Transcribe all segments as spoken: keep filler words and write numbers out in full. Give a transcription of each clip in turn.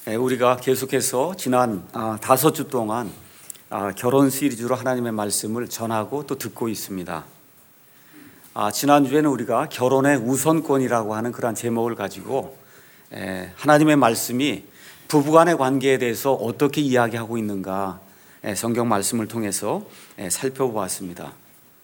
우리가 계속해서 지난 다섯 주 동안 결혼 시리즈로 하나님의 말씀을 전하고 또 듣고 있습니다. 지난주에는 우리가 결혼의 우선권이라고 하는 그런 제목을 가지고 하나님의 말씀이 부부간의 관계에 대해서 어떻게 이야기하고 있는가 성경 말씀을 통해서 살펴보았습니다.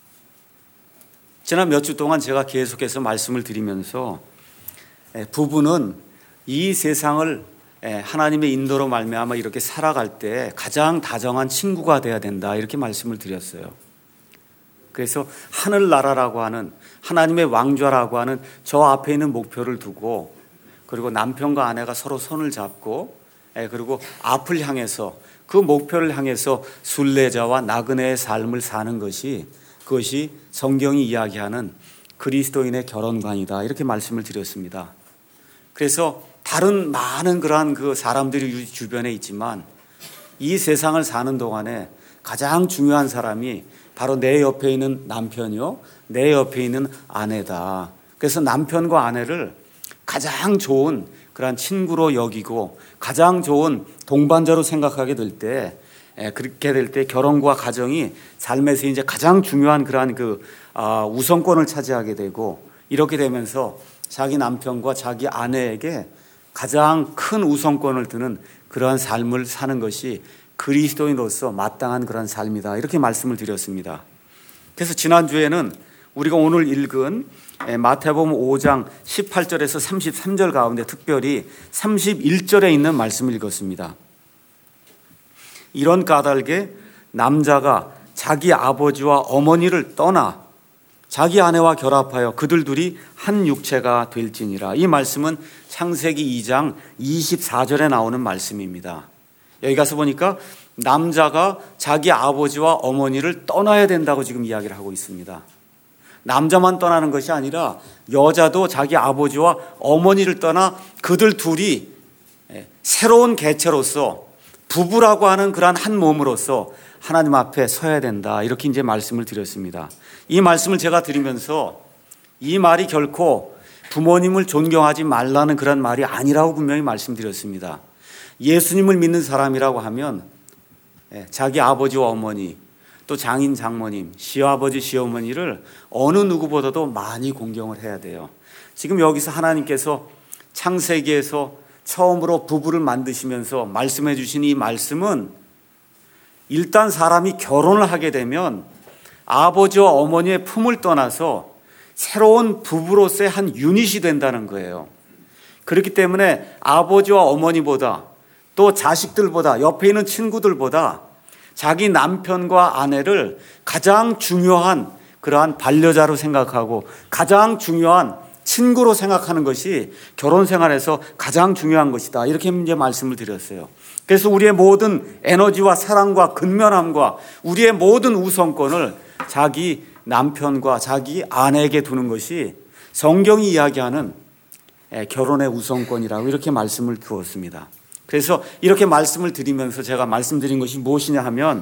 지난 몇 주 동안 제가 계속해서 말씀을 드리면서 부부는 이 세상을 하나님의 인도로 말미암아 이렇게 살아갈 때 가장 다정한 친구가 되어야 된다, 이렇게 말씀을 드렸어요. 그래서 하늘나라라고 하는 하나님의 왕좌라고 하는 저 앞에 있는 목표를 두고, 그리고 남편과 아내가 서로 손을 잡고, 그리고 앞을 향해서 그 목표를 향해서 순례자와 나그네의 삶을 사는 것이, 그것이 성경이 이야기하는 그리스도인의 결혼관이다, 이렇게 말씀을 드렸습니다. 그래서 다른 많은 그러한 그 사람들이 주변에 있지만 이 세상을 사는 동안에 가장 중요한 사람이 바로 내 옆에 있는 남편이요, 내 옆에 있는 아내다. 그래서 남편과 아내를 가장 좋은 그러한 친구로 여기고 가장 좋은 동반자로 생각하게 될 때, 그렇게 될 때 결혼과 가정이 삶에서 이제 가장 중요한 그러한 그 우선권을 차지하게 되고, 이렇게 되면서 자기 남편과 자기 아내에게 가장 큰 우선권을 두는 그러한 삶을 사는 것이 그리스도인으로서 마땅한 그런 삶이다, 이렇게 말씀을 드렸습니다. 그래서 지난주에는 우리가 오늘 읽은 마태복음 오 장 십팔 절에서 삼십삼 절 가운데 특별히 삼십일 절에 있는 말씀을 읽었습니다. 이런 까닭에 남자가 자기 아버지와 어머니를 떠나 자기 아내와 결합하여 그들 둘이 한 육체가 될지니라. 이 말씀은 창세기 이 장 이십사 절에 나오는 말씀입니다. 여기 가서 보니까 남자가 자기 아버지와 어머니를 떠나야 된다고 지금 이야기를 하고 있습니다. 남자만 떠나는 것이 아니라 여자도 자기 아버지와 어머니를 떠나 그들 둘이 새로운 개체로서 부부라고 하는 그러한 한 몸으로서 하나님 앞에 서야 된다, 이렇게 이제 말씀을 드렸습니다. 이 말씀을 제가 드리면서 이 말이 결코 부모님을 존경하지 말라는 그런 말이 아니라고 분명히 말씀드렸습니다. 예수님을 믿는 사람이라고 하면 자기 아버지와 어머니, 또 장인 장모님, 시아버지 시어머니를 어느 누구보다도 많이 공경을 해야 돼요. 지금 여기서 하나님께서 창세기에서 처음으로 부부를 만드시면서 말씀해 주신 이 말씀은 일단 사람이 결혼을 하게 되면 아버지와 어머니의 품을 떠나서 새로운 부부로서의 한 유닛이 된다는 거예요. 그렇기 때문에 아버지와 어머니보다, 또 자식들보다, 옆에 있는 친구들보다 자기 남편과 아내를 가장 중요한 그러한 반려자로 생각하고 가장 중요한 친구로 생각하는 것이 결혼 생활에서 가장 중요한 것이다, 이렇게 이제 말씀을 드렸어요. 그래서 우리의 모든 에너지와 사랑과 근면함과 우리의 모든 우선권을 자기 남편과 자기 아내에게 두는 것이 성경이 이야기하는 결혼의 우선권이라고 이렇게 말씀을 두었습니다. 그래서 이렇게 말씀을 드리면서 제가 말씀드린 것이 무엇이냐 하면,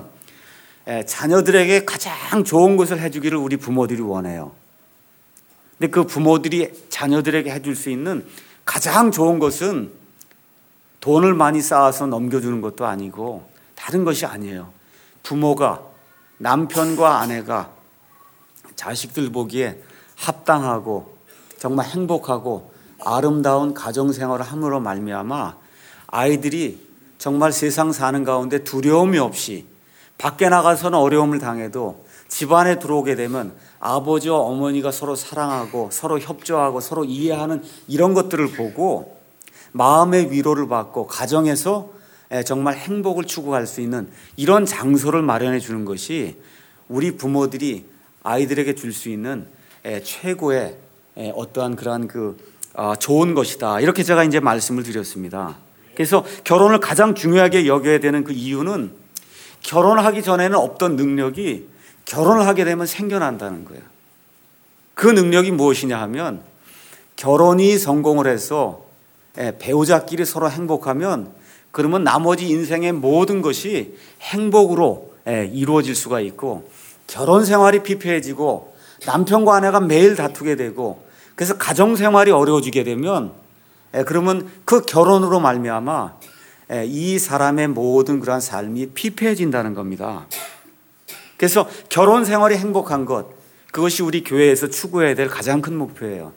자녀들에게 가장 좋은 것을 해주기를 우리 부모들이 원해요. 근데 그 부모들이 자녀들에게 해줄 수 있는 가장 좋은 것은 돈을 많이 쌓아서 넘겨주는 것도 아니고 다른 것이 아니에요. 부모가, 남편과 아내가 자식들 보기에 합당하고 정말 행복하고 아름다운 가정생활을 함으로 말미암아 아이들이 정말 세상 사는 가운데 두려움이 없이 밖에 나가서는 어려움을 당해도 집안에 들어오게 되면 아버지와 어머니가 서로 사랑하고 서로 협조하고 서로 이해하는 이런 것들을 보고 마음의 위로를 받고 가정에서 정말 행복을 추구할 수 있는 이런 장소를 마련해 주는 것이 우리 부모들이 아이들에게 줄 수 있는 최고의 어떠한 그러한 그 좋은 것이다, 이렇게 제가 이제 말씀을 드렸습니다. 그래서 결혼을 가장 중요하게 여겨야 되는 그 이유는 결혼하기 전에는 없던 능력이 결혼을 하게 되면 생겨난다는 거예요. 그 능력이 무엇이냐 하면, 결혼이 성공을 해서 배우자끼리 서로 행복하면 그러면 나머지 인생의 모든 것이 행복으로 이루어질 수가 있고, 결혼 생활이 피폐해지고 남편과 아내가 매일 다투게 되고 그래서 가정 생활이 어려워지게 되면, 그러면 그 결혼으로 말미암아 이 사람의 모든 그러한 삶이 피폐해진다는 겁니다. 그래서 결혼 생활이 행복한 것, 그것이 우리 교회에서 추구해야 될 가장 큰 목표예요.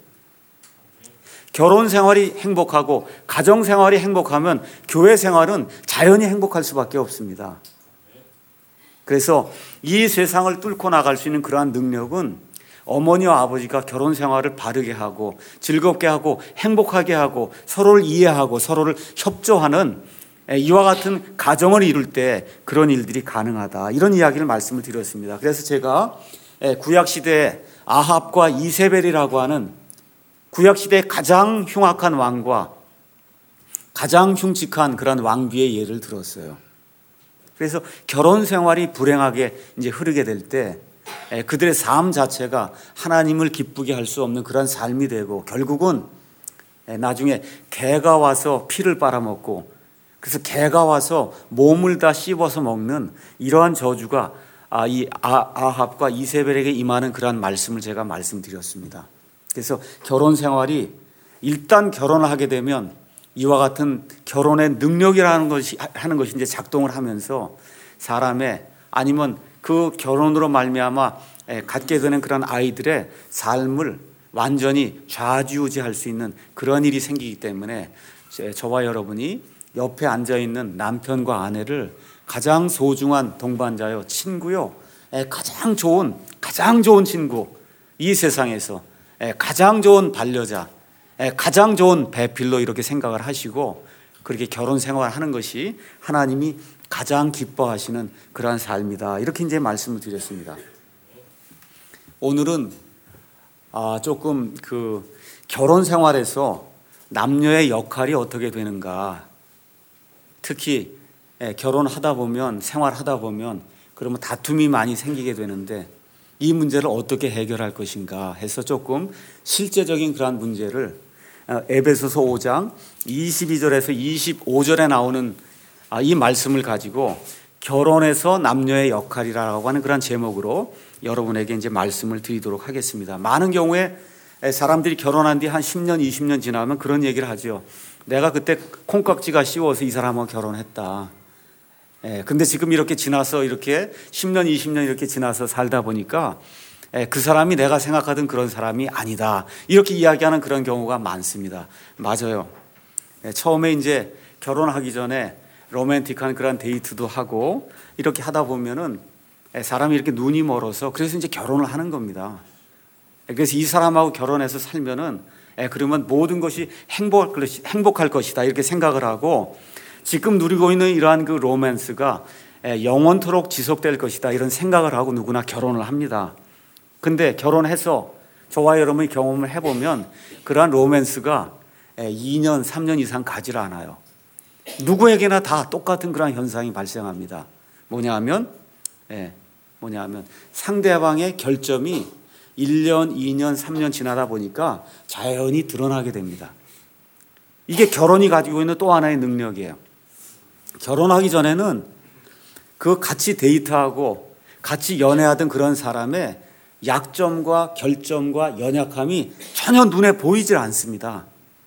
결혼 생활이 행복하고 가정 생활이 행복하면 교회 생활은 자연히 행복할 수밖에 없습니다. 그래서 이 세상을 뚫고 나갈 수 있는 그러한 능력은 어머니와 아버지가 결혼 생활을 바르게 하고 즐겁게 하고 행복하게 하고 서로를 이해하고 서로를 협조하는 이와 같은 가정을 이룰 때 그런 일들이 가능하다, 이런 이야기를 말씀을 드렸습니다. 그래서 제가 구약시대의 아합과 이세벨이라고 하는 구약시대의 가장 흉악한 왕과 가장 흉측한 그런 왕비의 예를 들었어요. 그래서 결혼 생활이 불행하게 이제 흐르게 될 때 그들의 삶 자체가 하나님을 기쁘게 할 수 없는 그런 삶이 되고 결국은 나중에 개가 와서 피를 빨아먹고 그래서 개가 와서 몸을 다 씹어서 먹는 이러한 저주가 이 아합과 이세벨에게 임하는 그러한 말씀을 제가 말씀드렸습니다. 그래서 결혼 생활이 일단 결혼을 하게 되면 이와 같은 결혼의 능력이라는 것이 하는 것이 이제 작동을 하면서 사람의 아니면 그 결혼으로 말미암아 갖게 되는 그런 아이들의 삶을 완전히 좌지우지할 수 있는 그런 일이 생기기 때문에 저와 여러분이 옆에 앉아 있는 남편과 아내를 가장 소중한 동반자요, 친구요, 가장 좋은 가장 좋은 친구, 이 세상에서 가장 좋은 반려자, 가장 좋은 배필로 이렇게 생각을 하시고 그렇게 결혼 생활하는 것이 하나님이 가장 기뻐하시는 그러한 삶이다, 이렇게 이제 말씀을 드렸습니다. 오늘은 조금 그 결혼 생활에서 남녀의 역할이 어떻게 되는가, 특히 결혼하다 보면 생활하다 보면 그러면 다툼이 많이 생기게 되는데 이 문제를 어떻게 해결할 것인가 해서 조금 실제적인 그러한 문제를 에베소서 오 장 이십이 절에서 이십오 절에 나오는 이 말씀을 가지고 결혼에서 남녀의 역할이라고 하는 그런 제목으로 여러분에게 이제 말씀을 드리도록 하겠습니다. 많은 경우에 사람들이 결혼한 뒤 한 십 년, 이십 년 지나면 그런 얘기를 하죠. 내가 그때 콩깍지가 씌워서 이 사람하고 결혼했다. 예, 근데 지금 이렇게 지나서 이렇게 십 년, 이십 년 이렇게 지나서 살다 보니까 예, 그 사람이 내가 생각하던 그런 사람이 아니다, 이렇게 이야기하는 그런 경우가 많습니다. 맞아요. 예, 처음에 이제 결혼하기 전에 로맨틱한 그런 데이트도 하고 이렇게 하다 보면은 예, 사람이 이렇게 눈이 멀어서 그래서 이제 결혼을 하는 겁니다. 예, 그래서 이 사람하고 결혼해서 살면은 예, 그러면 모든 것이 행복할, 것이, 행복할 것이다, 이렇게 생각을 하고 지금 누리고 있는 이러한 그 로맨스가 영원토록 지속될 것이다, 이런 생각을 하고 누구나 결혼을 합니다. 근데 결혼해서 저와 여러분이 경험을 해보면 그러한 로맨스가 이 년, 삼 년 이상 가지 않아요. 누구에게나 다 똑같은 그런 현상이 발생합니다. 뭐냐 하면, 예, 뭐냐 하면 상대방의 결점이 일 년, 이 년, 삼 년 지나다 보니까 자연히 드러나게 됩니다. 이게 결혼이 가지고 있는 또 하나의 능력이에요. 결혼하기 전에는 그 같이 데이트하고 같이 연애하던 그런 사람의 약점과 결점과 연약함이 전혀 눈에 보이질 않습니다.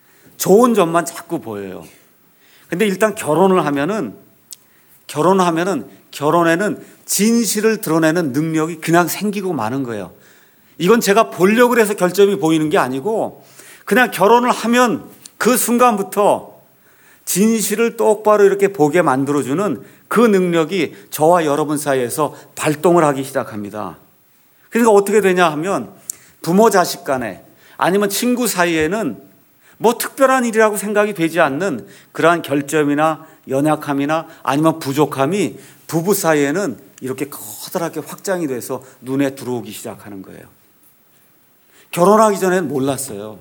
좋은 점만 자꾸 보여요. 근데 일단 결혼을 하면은 결혼하면은 결혼에는 진실을 드러내는 능력이 그냥 생기고 마는 거예요. 이건 제가 보려고 해서 결점이 보이는 게 아니고 그냥 결혼을 하면 그 순간부터 진실을 똑바로 이렇게 보게 만들어주는 그 능력이 저와 여러분 사이에서 발동을 하기 시작합니다. 그러니까 어떻게 되냐 하면 부모 자식 간에 아니면 친구 사이에는 뭐 특별한 일이라고 생각이 되지 않는 그러한 결점이나 연약함이나 아니면 부족함이 부부 사이에는 이렇게 커다랗게 확장이 돼서 눈에 들어오기 시작하는 거예요. 결혼하기 전에는 몰랐어요.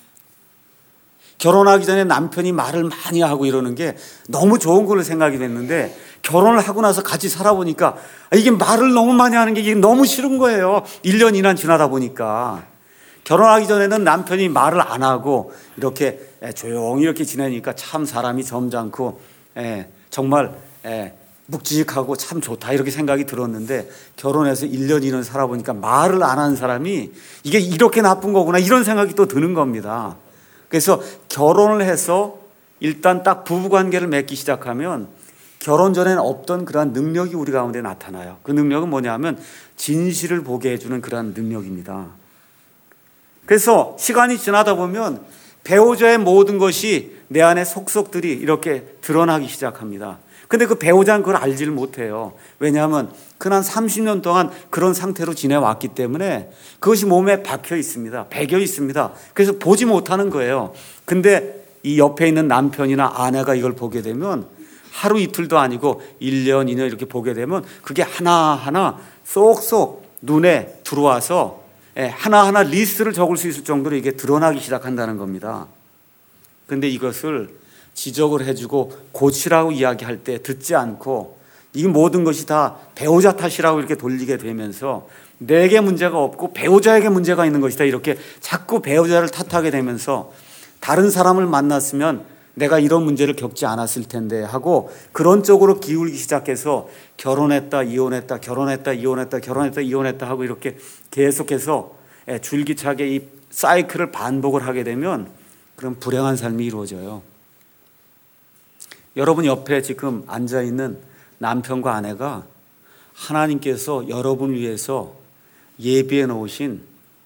결혼하기 전에 남편이 말을 많이 하고 이러는 게 너무 좋은 걸로 생각이 됐는데 결혼을 하고 나서 같이 살아보니까 이게 말을 너무 많이 하는 게 이게 너무 싫은 거예요. 일 년, 이 년 지나다 보니까. 결혼하기 전에는 남편이 말을 안 하고 이렇게 조용히 이렇게 지내니까 참 사람이 점잖고 정말 묵직하고 참 좋다, 이렇게 생각이 들었는데 결혼해서 일 년, 이 년 살아보니까 말을 안 하는 사람이 이게 이렇게 나쁜 거구나, 이런 생각이 또 드는 겁니다. 그래서 결혼을 해서 일단 딱 부부관계를 맺기 시작하면 결혼 전에는 없던 그러한 능력이 우리 가운데 나타나요. 그 능력은 뭐냐면 진실을 보게 해주는 그러한 능력입니다. 그래서 시간이 지나다 보면 배우자의 모든 것이 내 안에 속속들이 이렇게 드러나기 시작합니다. 근데 그 배우자는 그걸 알지를 못해요. 왜냐하면 그난 삼십 년 동안 그런 상태로 지내왔기 때문에 그것이 몸에 박혀 있습니다. 배겨 있습니다. 그래서 보지 못하는 거예요. 근데 이 옆에 있는 남편이나 아내가 이걸 보게 되면 하루 이틀도 아니고 일 년, 이 년 이렇게 보게 되면 그게 하나하나 쏙쏙 눈에 들어와서 하나하나 리스트를 적을 수 있을 정도로 이게 드러나기 시작한다는 겁니다. 근데 이것을 지적을 해주고 고치라고 이야기할 때 듣지 않고 이 모든 것이 다 배우자 탓이라고 이렇게 돌리게 되면서 내게 문제가 없고 배우자에게 문제가 있는 것이다 이렇게 자꾸 배우자를 탓하게 되면서 다른 사람을 만났으면 내가 이런 문제를 겪지 않았을 텐데 하고 그런 쪽으로 기울기 시작해서 결혼했다 이혼했다 결혼했다 이혼했다 결혼했다 이혼했다 하고 이렇게 계속해서 줄기차게 이 사이클을 반복을 하게 되면 그런 불행한 삶이 이루어져요. 여러분 옆에 지금 앉아있는 남편과 아내가 하나님께서 여러분을 위해서 예비해 놓으신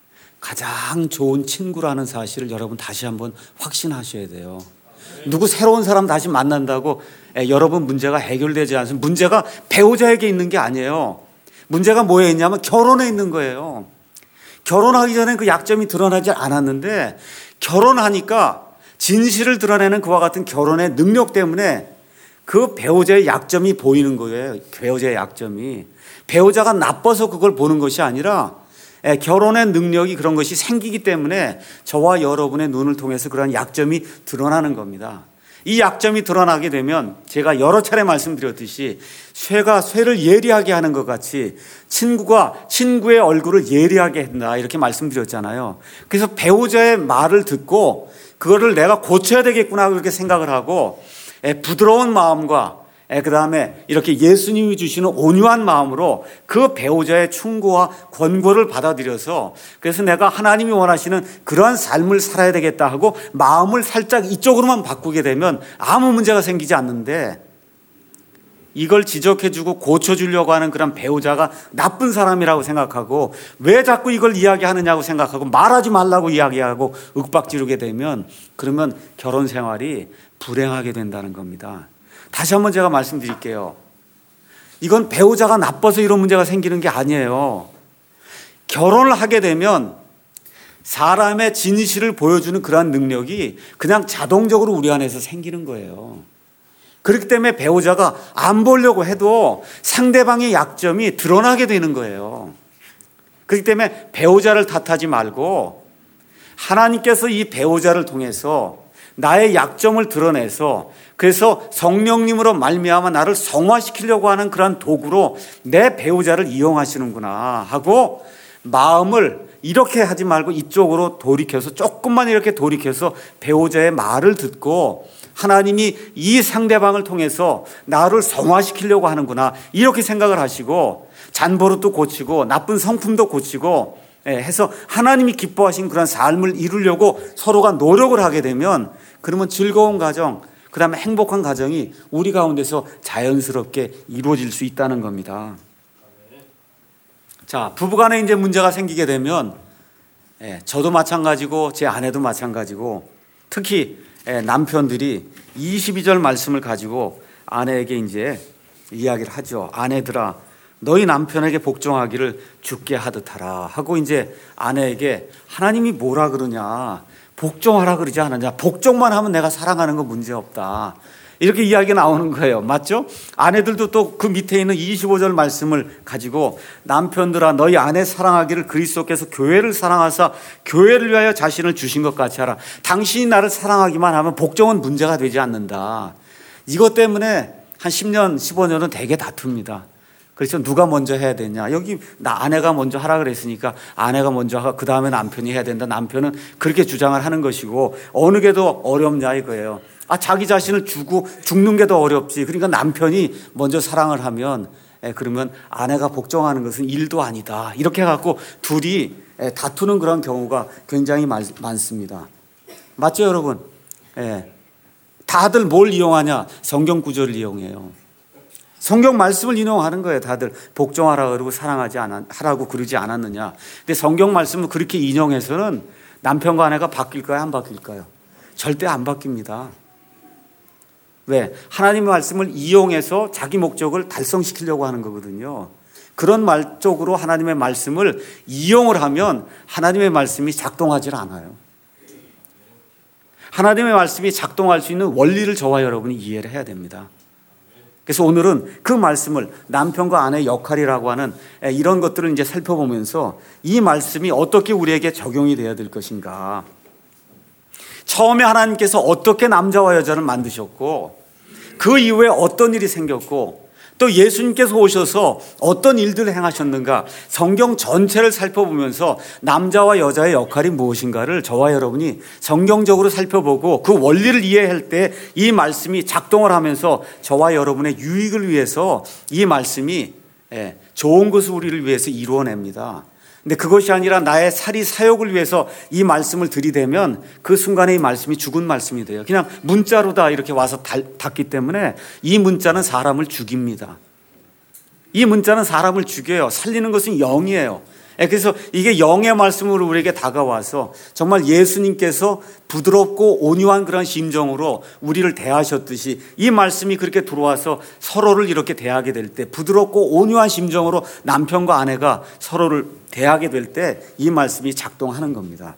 가장 좋은 친구라는 사실을 여러분 다시 한번 확신하셔야 돼요. 누구 새로운 사람 다시 만난다고 에, 여러분 문제가 해결되지 않습니다. 문제가 배우자에게 있는 게 아니에요. 문제가 뭐에 있냐면 결혼에 있는 거예요. 결혼하기 전에 그 약점이 드러나지 않았는데 결혼하니까 진실을 드러내는 그와 같은 결혼의 능력 때문에 그 배우자의 약점이 보이는 거예요. 배우자의 약점이. 배우자가 나빠서 그걸 보는 것이 아니라 결혼의 능력이 그런 것이 생기기 때문에 저와 여러분의 눈을 통해서 그런 약점이 드러나는 겁니다. 이 약점이 드러나게 되면 제가 여러 차례 말씀드렸듯이 쇠가 쇠를 예리하게 하는 것 같이 친구가 친구의 얼굴을 예리하게 한다 이렇게 말씀드렸잖아요. 그래서 배우자의 말을 듣고 그거를 내가 고쳐야 되겠구나 그렇게 생각을 하고 부드러운 마음과 그 다음에 이렇게 예수님이 주시는 온유한 마음으로 그 배우자의 충고와 권고를 받아들여서 그래서 내가 하나님이 원하시는 그러한 삶을 살아야 되겠다 하고 마음을 살짝 이쪽으로만 바꾸게 되면 아무 문제가 생기지 않는데 이걸 지적해주고 고쳐주려고 하는 그런 배우자가 나쁜 사람이라고 생각하고 왜 자꾸 이걸 이야기하느냐고 생각하고 말하지 말라고 이야기하고 윽박지르게 되면 그러면 결혼 생활이 불행하게 된다는 겁니다. 다시 한번 제가 말씀드릴게요. 이건 배우자가 나빠서 이런 문제가 생기는 게 아니에요. 결혼을 하게 되면 사람의 진실을 보여주는 그러한 능력이 그냥 자동적으로 우리 안에서 생기는 거예요. 그렇기 때문에 배우자가 안 보려고 해도 상대방의 약점이 드러나게 되는 거예요. 그렇기 때문에 배우자를 탓하지 말고 하나님께서 이 배우자를 통해서 나의 약점을 드러내서 그래서 성령님으로 말미암아 나를 성화시키려고 하는 그런 도구로 내 배우자를 이용하시는구나 하고 마음을 이렇게 하지 말고 이쪽으로 돌이켜서 조금만 이렇게 돌이켜서 배우자의 말을 듣고 하나님이 이 상대방을 통해서 나를 성화시키려고 하는구나 이렇게 생각을 하시고 잔버릇도 고치고 나쁜 성품도 고치고 해서 하나님이 기뻐하신 그런 삶을 이루려고 서로가 노력을 하게 되면 그러면 즐거운 가정 그 다음에 행복한 가정이 우리 가운데서 자연스럽게 이루어질 수 있다는 겁니다. 자, 부부간에 이제 문제가 생기게 되면 예, 저도 마찬가지고 제 아내도 마찬가지고 특히 예, 남편들이 이십이 절 말씀을 가지고 아내에게 이제 이야기를 하죠. 아내들아, 너희 남편에게 복종하기를 주께 하듯 하라 하고 이제 아내에게 하나님이 뭐라 그러냐, 복종하라 그러지 않았냐, 복종만 하면 내가 사랑하는 거 문제없다 이렇게 이야기가 나오는 거예요. 맞죠? 아내들도 또 그 밑에 있는 이십오 절 말씀을 가지고 남편들아 너희 아내 사랑하기를 그리스도께서 교회를 사랑하사 교회를 위하여 자신을 주신 것 같이 하라. 당신이 나를 사랑하기만 하면 복종은 문제가 되지 않는다. 이것 때문에 한 십 년 십오 년은 되게 다툽니다. 그래서 누가 먼저 해야 되냐, 여기 나 아내가 먼저 하라 그랬으니까 아내가 먼저 하고 그 다음에 남편이 해야 된다. 남편은 그렇게 주장을 하는 것이고 어느 게 더 어렵냐 이거예요. 아, 자기 자신을 주고 죽는 게 더 어렵지. 그러니까 남편이 먼저 사랑을 하면 에, 그러면 아내가 복종하는 것은 일도 아니다. 이렇게 해갖고 둘이 에, 다투는 그런 경우가 굉장히 많, 많습니다. 맞죠 여러분? 에, 다들 뭘 이용하냐? 성경 구절을 이용해요. 성경 말씀을 인용하는 거예요. 다들 복종하라 그러고 사랑하지 않아, 하라고 그러지 않았느냐. 근데 성경 말씀을 그렇게 인용해서는 남편과 아내가 바뀔까요? 안 바뀔까요? 절대 안 바뀝니다. 왜? 하나님의 말씀을 이용해서 자기 목적을 달성시키려고 하는 거거든요. 그런 말 쪽으로 하나님의 말씀을 이용을 하면 하나님의 말씀이 작동하지 않아요. 하나님의 말씀이 작동할 수 있는 원리를 저와 여러분이 이해를 해야 됩니다. 그래서 오늘은 그 말씀을 남편과 아내의 역할이라고 하는 이런 것들을 이제 살펴보면서 이 말씀이 어떻게 우리에게 적용이 되어야 될 것인가. 처음에 하나님께서 어떻게 남자와 여자를 만드셨고 그 이후에 어떤 일이 생겼고 또 예수님께서 오셔서 어떤 일들을 행하셨는가, 성경 전체를 살펴보면서 남자와 여자의 역할이 무엇인가를 저와 여러분이 성경적으로 살펴보고 그 원리를 이해할 때 이 말씀이 작동을 하면서 저와 여러분의 유익을 위해서 이 말씀이 좋은 것을 우리를 위해서 이루어냅니다. 근데 그것이 아니라 나의 사리 사욕을 위해서 이 말씀을 들이대면 그 순간에 이 말씀이 죽은 말씀이 돼요. 그냥 문자로다 이렇게 와서 닿기 때문에 이 문자는 사람을 죽입니다. 이 문자는 사람을 죽여요. 살리는 것은 영이에요. 그래서 이게 영의 말씀으로 우리에게 다가와서 정말 예수님께서 부드럽고 온유한 그런 심정으로 우리를 대하셨듯이 이 말씀이 그렇게 들어와서 서로를 이렇게 대하게 될 때, 부드럽고 온유한 심정으로 남편과 아내가 서로를 대하게 될 때 이 말씀이 작동하는 겁니다.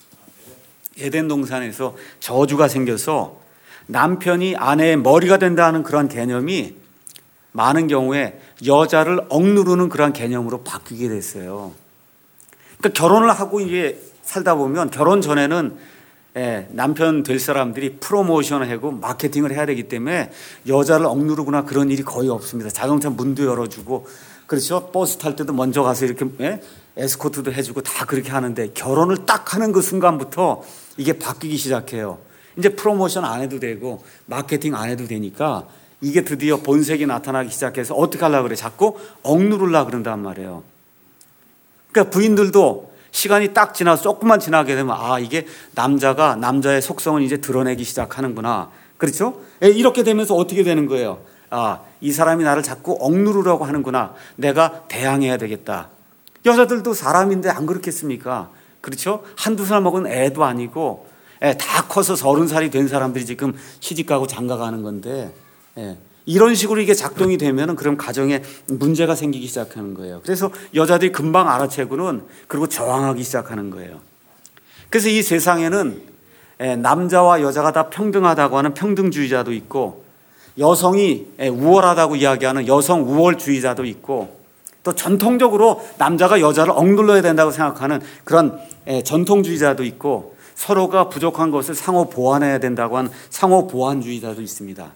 에덴 동산에서 저주가 생겨서 남편이 아내의 머리가 된다는 그런 개념이 많은 경우에 여자를 억누르는 그런 개념으로 바뀌게 됐어요. 그러니까 결혼을 하고 이게 살다 보면 결혼 전에는 예, 남편 될 사람들이 프로모션을 하고 마케팅을 해야 되기 때문에 여자를 억누르거나 그런 일이 거의 없습니다. 자동차 문도 열어주고, 그렇죠? 버스 탈 때도 먼저 가서 이렇게 예? 에스코트도 해주고 다 그렇게 하는데 결혼을 딱 하는 그 순간부터 이게 바뀌기 시작해요. 이제 프로모션 안 해도 되고 마케팅 안 해도 되니까 이게 드디어 본색이 나타나기 시작해서 어떻게 하려고 그래? 자꾸 억누르려고 그런단 말이에요. 그러니까 부인들도 시간이 딱 지나서 조금만 지나게 되면 아, 이게 남자가 남자의 속성을 이제 드러내기 시작하는구나. 그렇죠? 이렇게 되면서 어떻게 되는 거예요? 아, 이 사람이 나를 자꾸 억누르려고 하는구나. 내가 대항해야 되겠다. 여자들도 사람인데 안 그렇겠습니까? 그렇죠? 한두 살 먹은 애도 아니고 애 다 커서 서른 살이 된 사람들이 지금 시집가고 장가가는 건데 예. 이런 식으로 이게 작동이 되면 그럼 가정에 문제가 생기기 시작하는 거예요. 그래서 여자들이 금방 알아채고는 그리고 저항하기 시작하는 거예요. 그래서 이 세상에는 남자와 여자가 다 평등하다고 하는 평등주의자도 있고 여성이 우월하다고 이야기하는 여성 우월주의자도 있고 또 전통적으로 남자가 여자를 억눌러야 된다고 생각하는 그런 전통주의자도 있고 서로가 부족한 것을 상호 보완해야 된다고 하는 상호 보완주의자도 있습니다.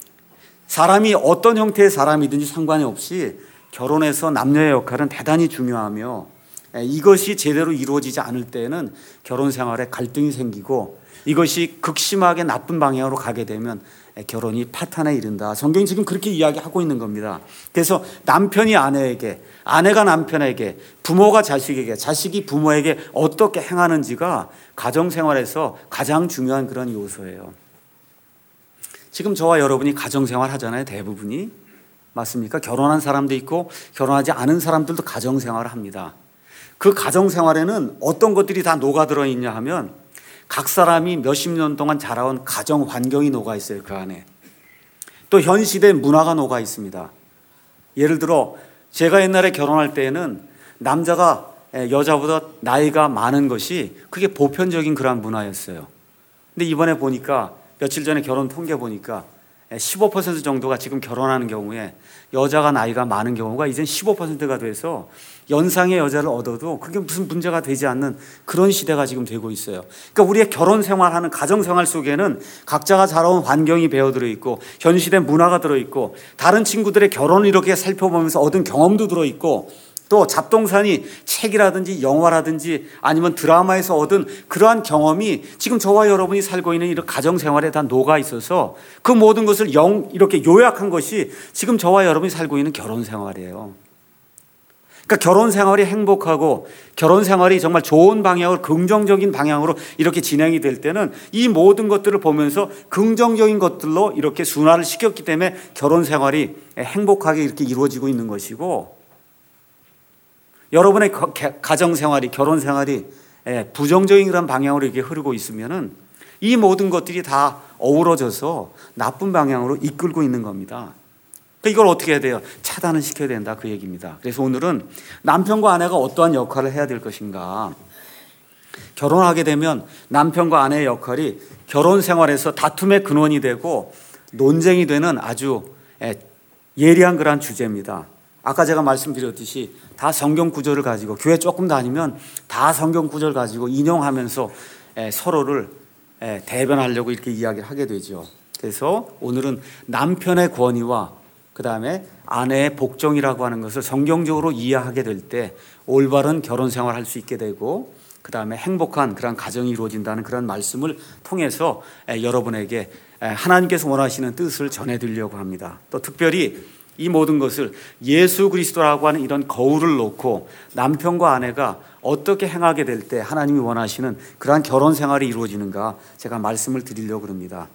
사람이 어떤 형태의 사람이든지 상관이 없이 결혼해서 남녀의 역할은 대단히 중요하며 이것이 제대로 이루어지지 않을 때에는 결혼 생활에 갈등이 생기고 이것이 극심하게 나쁜 방향으로 가게 되면 결혼이 파탄에 이른다. 성경이 지금 그렇게 이야기하고 있는 겁니다. 그래서 남편이 아내에게, 아내가 남편에게, 부모가 자식에게, 자식이 부모에게 어떻게 행하는지가 가정생활에서 가장 중요한 그런 요소예요. 지금 저와 여러분이 가정생활 하잖아요. 대부분이. 맞습니까? 결혼한 사람도 있고 결혼하지 않은 사람들도 가정생활을 합니다. 그 가정생활에는 어떤 것들이 다 녹아들어 있냐 하면 각 사람이 몇십 년 동안 자라온 가정 환경이 녹아 있어요. 그 안에. 또 현 시대 문화가 녹아 있습니다. 예를 들어 제가 옛날에 결혼할 때에는 남자가 여자보다 나이가 많은 것이 그게 보편적인 그런 문화였어요. 근데 이번에 보니까 며칠 전에 결혼 통계 보니까 십오 퍼센트 정도가 지금 결혼하는 경우에 여자가 나이가 많은 경우가 이젠 십오 퍼센트가 돼서 연상의 여자를 얻어도 그게 무슨 문제가 되지 않는 그런 시대가 지금 되고 있어요. 그러니까 우리의 결혼 생활하는 가정 생활 속에는 각자가 자라온 환경이 배어들어 있고 현 시대 문화가 들어있고 다른 친구들의 결혼을 이렇게 살펴보면서 얻은 경험도 들어있고 또 잡동사니 책이라든지 영화라든지 아니면 드라마에서 얻은 그러한 경험이 지금 저와 여러분이 살고 있는 이런 가정생활에 다 녹아 있어서 그 모든 것을 영, 이렇게 요약한 것이 지금 저와 여러분이 살고 있는 결혼생활이에요. 그러니까 결혼 생활이 행복하고 결혼 생활이 정말 좋은 방향으로, 긍정적인 방향으로 이렇게 진행이 될 때는 이 모든 것들을 보면서 긍정적인 것들로 이렇게 순화를 시켰기 때문에 결혼 생활이 행복하게 이렇게 이루어지고 있는 것이고, 여러분의 가정 생활이, 결혼 생활이 부정적인 그런 방향으로 이렇게 흐르고 있으면은 이 모든 것들이 다 어우러져서 나쁜 방향으로 이끌고 있는 겁니다. 이걸 어떻게 해야 돼요? 차단을 시켜야 된다, 그 얘기입니다. 그래서 오늘은 남편과 아내가 어떠한 역할을 해야 될 것인가. 결혼하게 되면 남편과 아내의 역할이 결혼 생활에서 다툼의 근원이 되고 논쟁이 되는 아주 예리한 그런 주제입니다. 아까 제가 말씀드렸듯이 다 성경 구절을 가지고, 교회 조금 다니면 다 성경 구절 가지고 인용하면서 서로를 대변하려고 이렇게 이야기를 하게 되죠. 그래서 오늘은 남편의 권위와 그 다음에 아내의 복종이라고 하는 것을 성경적으로 이해하게 될 때 올바른 결혼 생활을 할 수 있게 되고, 그 다음에 행복한 그런 가정이 이루어진다는 그런 말씀을 통해서 여러분에게 하나님께서 원하시는 뜻을 전해드리려고 합니다. 또 특별히 이 모든 것을 예수 그리스도라고 하는 이런 거울을 놓고 남편과 아내가 어떻게 행하게 될 때 하나님이 원하시는 그러한 결혼 생활이 이루어지는가 제가 말씀을 드리려고 합니다.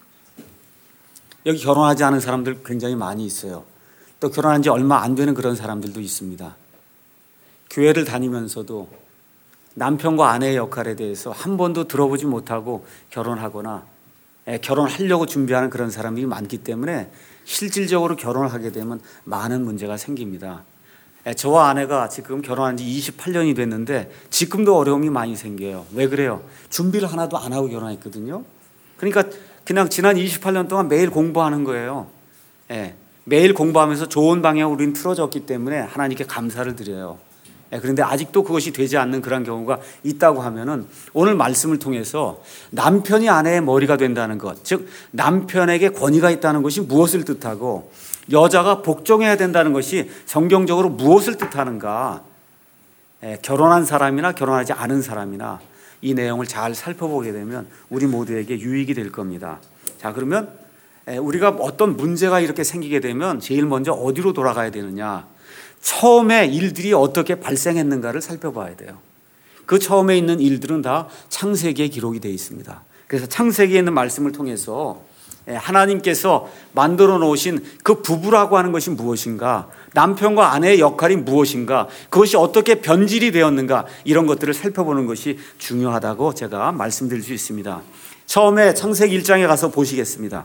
여기 결혼하지 않은 사람들 굉장히 많이 있어요. 또 결혼한 지 얼마 안 되는 그런 사람들도 있습니다. 교회를 다니면서도 남편과 아내의 역할에 대해서 한 번도 들어보지 못하고 결혼하거나 결혼하려고 준비하는 그런 사람들이 많기 때문에 실질적으로 결혼을 하게 되면 많은 문제가 생깁니다. 저와 아내가 지금 결혼한 지 이십팔 년이 됐는데 지금도 어려움이 많이 생겨요. 왜 그래요? 준비를 하나도 안 하고 결혼했거든요. 그러니까 그냥 지난 이십팔 년 동안 매일 공부하는 거예요. 예, 매일 공부하면서 좋은 방향으로 우리는 틀어졌기 때문에 하나님께 감사를 드려요. 예, 그런데 아직도 그것이 되지 않는 그런 경우가 있다고 하면은 오늘 말씀을 통해서 남편이 아내의 머리가 된다는 것, 즉 남편에게 권위가 있다는 것이 무엇을 뜻하고 여자가 복종해야 된다는 것이 성경적으로 무엇을 뜻하는가, 예, 결혼한 사람이나 결혼하지 않은 사람이나 이 내용을 잘 살펴보게 되면 우리 모두에게 유익이 될 겁니다. 자, 그러면 우리가 어떤 문제가 이렇게 생기게 되면 제일 먼저 어디로 돌아가야 되느냐? 처음에 일들이 어떻게 발생했는가를 살펴봐야 돼요. 그 처음에 있는 일들은 다 창세기에 기록이 되어 있습니다. 그래서 창세기에 있는 말씀을 통해서 하나님께서 만들어 놓으신 그 부부라고 하는 것이 무엇인가, 남편과 아내의 역할이 무엇인가, 그것이 어떻게 변질이 되었는가, 이런 것들을 살펴보는 것이 중요하다고 제가 말씀드릴 수 있습니다. 처음에 창세기 일 장에 가서 보시겠습니다.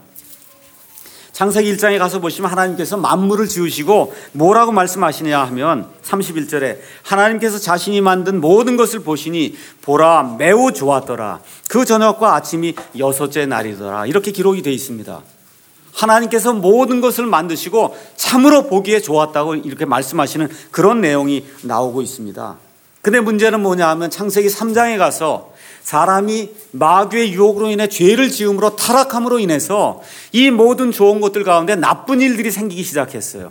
창세기 일 장에 가서 보시면 하나님께서 만물을 지으시고 뭐라고 말씀하시냐 하면 삼십일 절에 하나님께서 자신이 만든 모든 것을 보시니 보라 매우 좋았더라. 그 저녁과 아침이 여섯째 날이더라. 이렇게 기록이 되어 있습니다. 하나님께서 모든 것을 만드시고 참으로 보기에 좋았다고 이렇게 말씀하시는 그런 내용이 나오고 있습니다. 근데 문제는 뭐냐 하면 창세기 삼 장에 가서 사람이 마귀의 유혹으로 인해 죄를 지음으로 타락함으로 인해서 이 모든 좋은 것들 가운데 나쁜 일들이 생기기 시작했어요.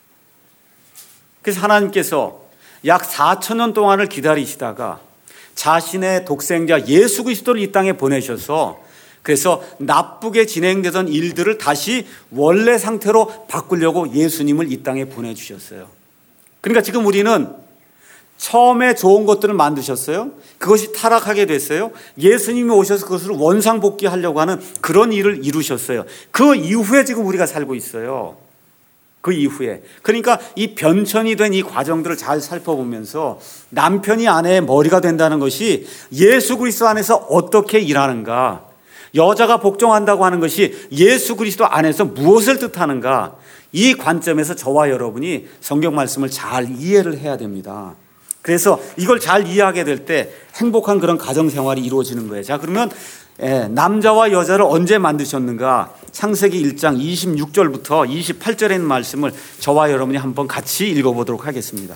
그래서 하나님께서 약 사천 년 동안을 기다리시다가 자신의 독생자 예수 그리스도를 이 땅에 보내셔서 그래서 나쁘게 진행되던 일들을 다시 원래 상태로 바꾸려고 예수님을 이 땅에 보내주셨어요. 그러니까 지금 우리는 처음에 좋은 것들을 만드셨어요. 그것이 타락하게 됐어요. 예수님이 오셔서 그것을 원상복귀하려고 하는 그런 일을 이루셨어요. 그 이후에 지금 우리가 살고 있어요. 그 이후에. 그러니까 이 변천이 된 이 과정들을 잘 살펴보면서 남편이 아내의 머리가 된다는 것이 예수 그리스도 안에서 어떻게 일하는가, 여자가 복종한다고 하는 것이 예수 그리스도 안에서 무엇을 뜻하는가, 이 관점에서 저와 여러분이 성경 말씀을 잘 이해를 해야 됩니다. 그래서 이걸 잘 이해하게 될 때 행복한 그런 가정생활이 이루어지는 거예요. 자, 그러면 남자와 여자를 언제 만드셨는가? 창세기 일 장 이십육 절부터 이십팔 절에 있는 말씀을 저와 여러분이 한번 같이 읽어보도록 하겠습니다.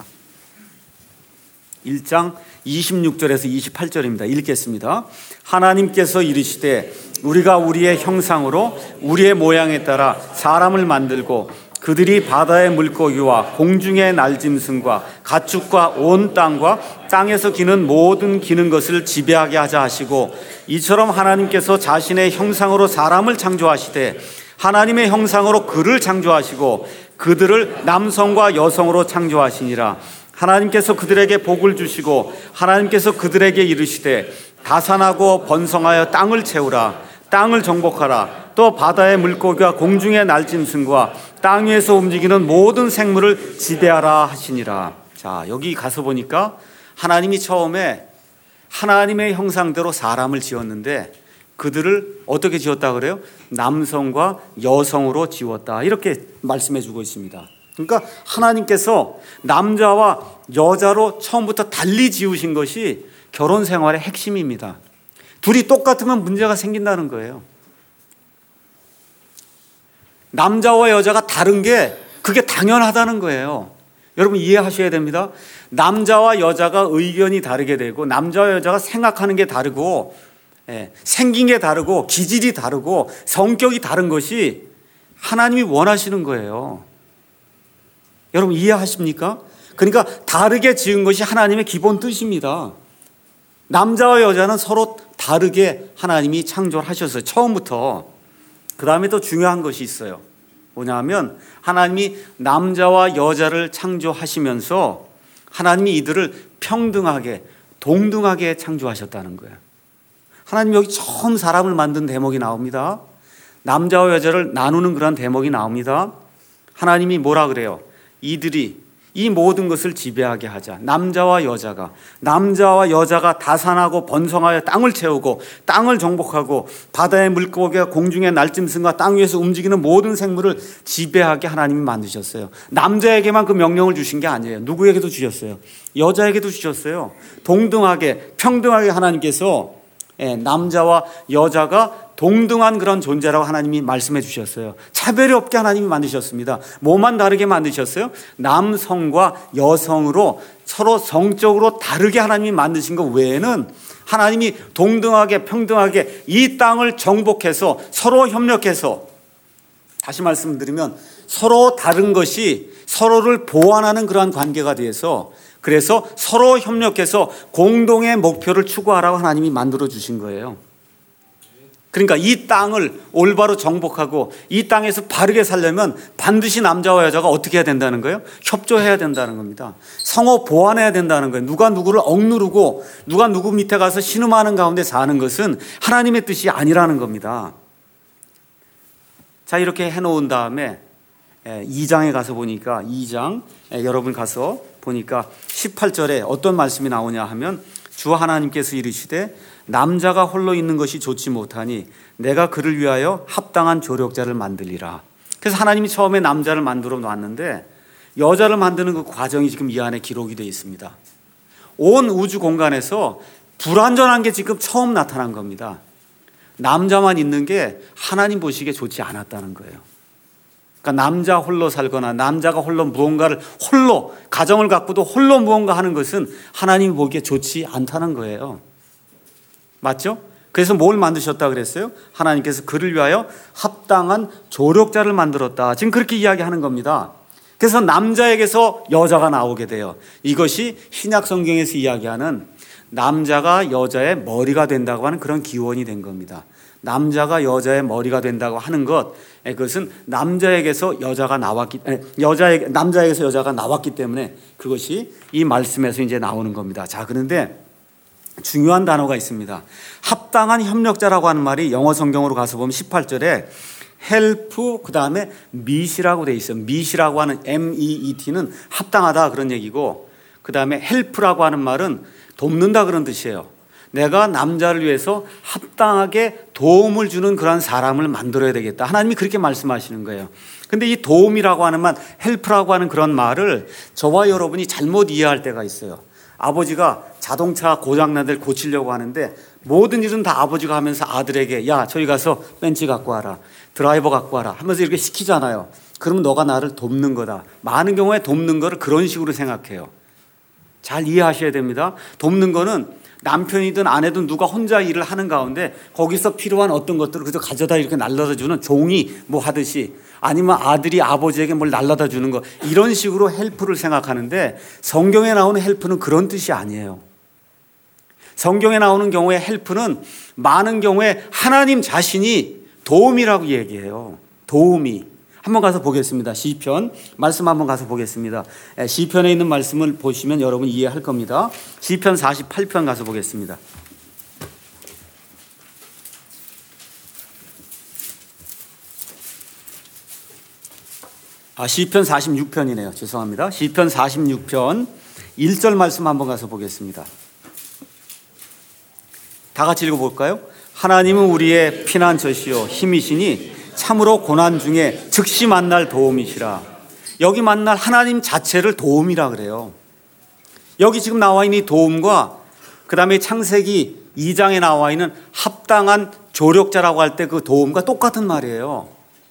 일 장 이십육 절에서 이십팔 절입니다. 읽겠습니다. 하나님께서 이르시되 우리가 우리의 형상으로 우리의 모양에 따라 사람을 만들고 그들이 바다의 물고기와 공중의 날짐승과 가축과 온 땅과 땅에서 기는 모든 기는 것을 지배하게 하자 하시고 이처럼 하나님께서 자신의 형상으로 사람을 창조하시되 하나님의 형상으로 그를 창조하시고 그들을 남성과 여성으로 창조하시니라. 하나님께서 그들에게 복을 주시고 하나님께서 그들에게 이르시되 다산하고 번성하여 땅을 채우라. 땅을 정복하라. 또 바다의 물고기와 공중의 날짐승과 땅 위에서 움직이는 모든 생물을 지배하라 하시니라. 자, 여기 가서 보니까 하나님이 처음에 하나님의 형상대로 사람을 지었는데 그들을 어떻게 지었다 그래요? 남성과 여성으로 지었다. 이렇게 말씀해 주고 있습니다. 그러니까 하나님께서 남자와 여자로 처음부터 달리 지으신 것이 결혼 생활의 핵심입니다. 둘이 똑같으면 문제가 생긴다는 거예요. 남자와 여자가 다른 게 그게 당연하다는 거예요. 여러분 이해하셔야 됩니다. 남자와 여자가 의견이 다르게 되고 남자와 여자가 생각하는 게 다르고 예, 생긴 게 다르고 기질이 다르고 성격이 다른 것이 하나님이 원하시는 거예요. 여러분 이해하십니까? 그러니까 다르게 지은 것이 하나님의 기본 뜻입니다. 남자와 여자는 서로 다르게 하나님이 창조를 하셨어요. 처음부터. 그 다음에 또 중요한 것이 있어요. 뭐냐면 하나님이 남자와 여자를 창조하시면서 하나님이 이들을 평등하게 동등하게 창조하셨다는 거예요. 하나님 여기 처음 사람을 만든 대목이 나옵니다. 남자와 여자를 나누는 그런 대목이 나옵니다. 하나님이 뭐라 그래요? 이들이 이 모든 것을 지배하게 하자. 남자와 여자가 남자와 여자가 다산하고 번성하여 땅을 채우고 땅을 정복하고 바다의 물고기와 공중의 날짐승과 땅 위에서 움직이는 모든 생물을 지배하게 하나님이 만드셨어요. 남자에게만 그 명령을 주신 게 아니에요. 누구에게도 주셨어요. 여자에게도 주셨어요. 동등하게 평등하게 하나님께서 남자와 여자가 동등한 그런 존재라고 하나님이 말씀해 주셨어요. 차별이 없게 하나님이 만드셨습니다. 뭐만 다르게 만드셨어요? 남성과 여성으로 서로 성적으로 다르게 하나님이 만드신 것 외에는 하나님이 동등하게 평등하게 이 땅을 정복해서 서로 협력해서, 다시 말씀드리면 서로 다른 것이 서로를 보완하는 그러한 관계가 돼서, 그래서 서로 협력해서 공동의 목표를 추구하라고 하나님이 만들어 주신 거예요. 그러니까 이 땅을 올바로 정복하고 이 땅에서 바르게 살려면 반드시 남자와 여자가 어떻게 해야 된다는 거예요? 협조해야 된다는 겁니다. 상호 보완해야 된다는 거예요. 누가 누구를 억누르고 누가 누구 밑에 가서 신음하는 가운데 사는 것은 하나님의 뜻이 아니라는 겁니다. 자, 이렇게 해놓은 다음에 이 장에 가서 보니까, 이 장 여러분 가서 보니까 십팔 절에 어떤 말씀이 나오냐 하면, 주 하나님께서 이르시되 남자가 홀로 있는 것이 좋지 못하니 내가 그를 위하여 합당한 조력자를 만들리라. 그래서 하나님이 처음에 남자를 만들어 놨는데 여자를 만드는 그 과정이 지금 이 안에 기록이 되어 있습니다. 온 우주 공간에서 불완전한 게 지금 처음 나타난 겁니다. 남자만 있는 게 하나님 보시기에 좋지 않았다는 거예요. 그러니까 남자 홀로 살거나 남자가 홀로 무언가를 홀로 가정을 갖고도 홀로 무언가 하는 것은 하나님이 보기에 좋지 않다는 거예요. 맞죠? 그래서 뭘 만드셨다 그랬어요? 하나님께서 그를 위하여 합당한 조력자를 만들었다. 지금 그렇게 이야기하는 겁니다. 그래서 남자에게서 여자가 나오게 돼요. 이것이 신약 성경에서 이야기하는 남자가 여자의 머리가 된다고 하는 그런 기원이 된 겁니다. 남자가 여자의 머리가 된다고 하는 것, 그것은 남자에게서 여자가 나왔기, 여자에게, 남자에게서 여자가 나왔기 때문에 그것이 이 말씀에서 이제 나오는 겁니다. 자, 그런데 중요한 단어가 있습니다. 합당한 협력자라고 하는 말이 영어 성경으로 가서 보면 십팔 절에 help, 그 다음에 meet이라고 돼 있어요. meet이라고 하는 엠 이 이 티는 합당하다 그런 얘기고, 그 다음에 help라고 하는 말은 돕는다 그런 뜻이에요. 내가 남자를 위해서 합당하게 도움을 주는 그런 사람을 만들어야 되겠다. 하나님이 그렇게 말씀하시는 거예요. 근데 이 도움이라고 하는 말, help라고 하는 그런 말을 저와 여러분이 잘못 이해할 때가 있어요. 아버지가 자동차 고장난 데를 고치려고 하는데 모든 일은 다 아버지가 하면서 아들에게, 야, 저기 가서 벤치 갖고 와라, 드라이버 갖고 와라 하면서 이렇게 시키잖아요. 그러면 너가 나를 돕는 거다. 많은 경우에 돕는 거를 그런 식으로 생각해요. 잘 이해하셔야 됩니다. 돕는 거는 남편이든 아내든 누가 혼자 일을 하는 가운데 거기서 필요한 어떤 것들을 그저 가져다 이렇게 날라다 주는, 종이 뭐 하듯이, 아니면 아들이 아버지에게 뭘 날라다 주는 거, 이런 식으로 헬프를 생각하는데 성경에 나오는 헬프는 그런 뜻이 아니에요. 성경에 나오는 경우에 헬프는 많은 경우에 하나님 자신이 도움이라고 얘기해요. 도움이. 한번 가서 보겠습니다. 시편 말씀 한번 가서 보겠습니다. 시편에 있는 말씀을 보시면 여러분 이해할 겁니다. 시편 사십팔 편 가서 보겠습니다. 아, 시편 사십육 편이네요. 죄송합니다. 시편 사십육 편 일 절 말씀 한번 가서 보겠습니다. 다 같이 읽어볼까요? 하나님은 우리의 피난처시요 힘이시니 참으로 고난 중에 즉시 만날 도움이시라. 여기 만날 하나님 자체를 도움이라 그래요. 여기 지금 나와 있는 이 도움과 그 다음에 창세기 이 장에 나와 있는 합당한 조력자라고 할 때 그 도움과 똑같은 말이에요.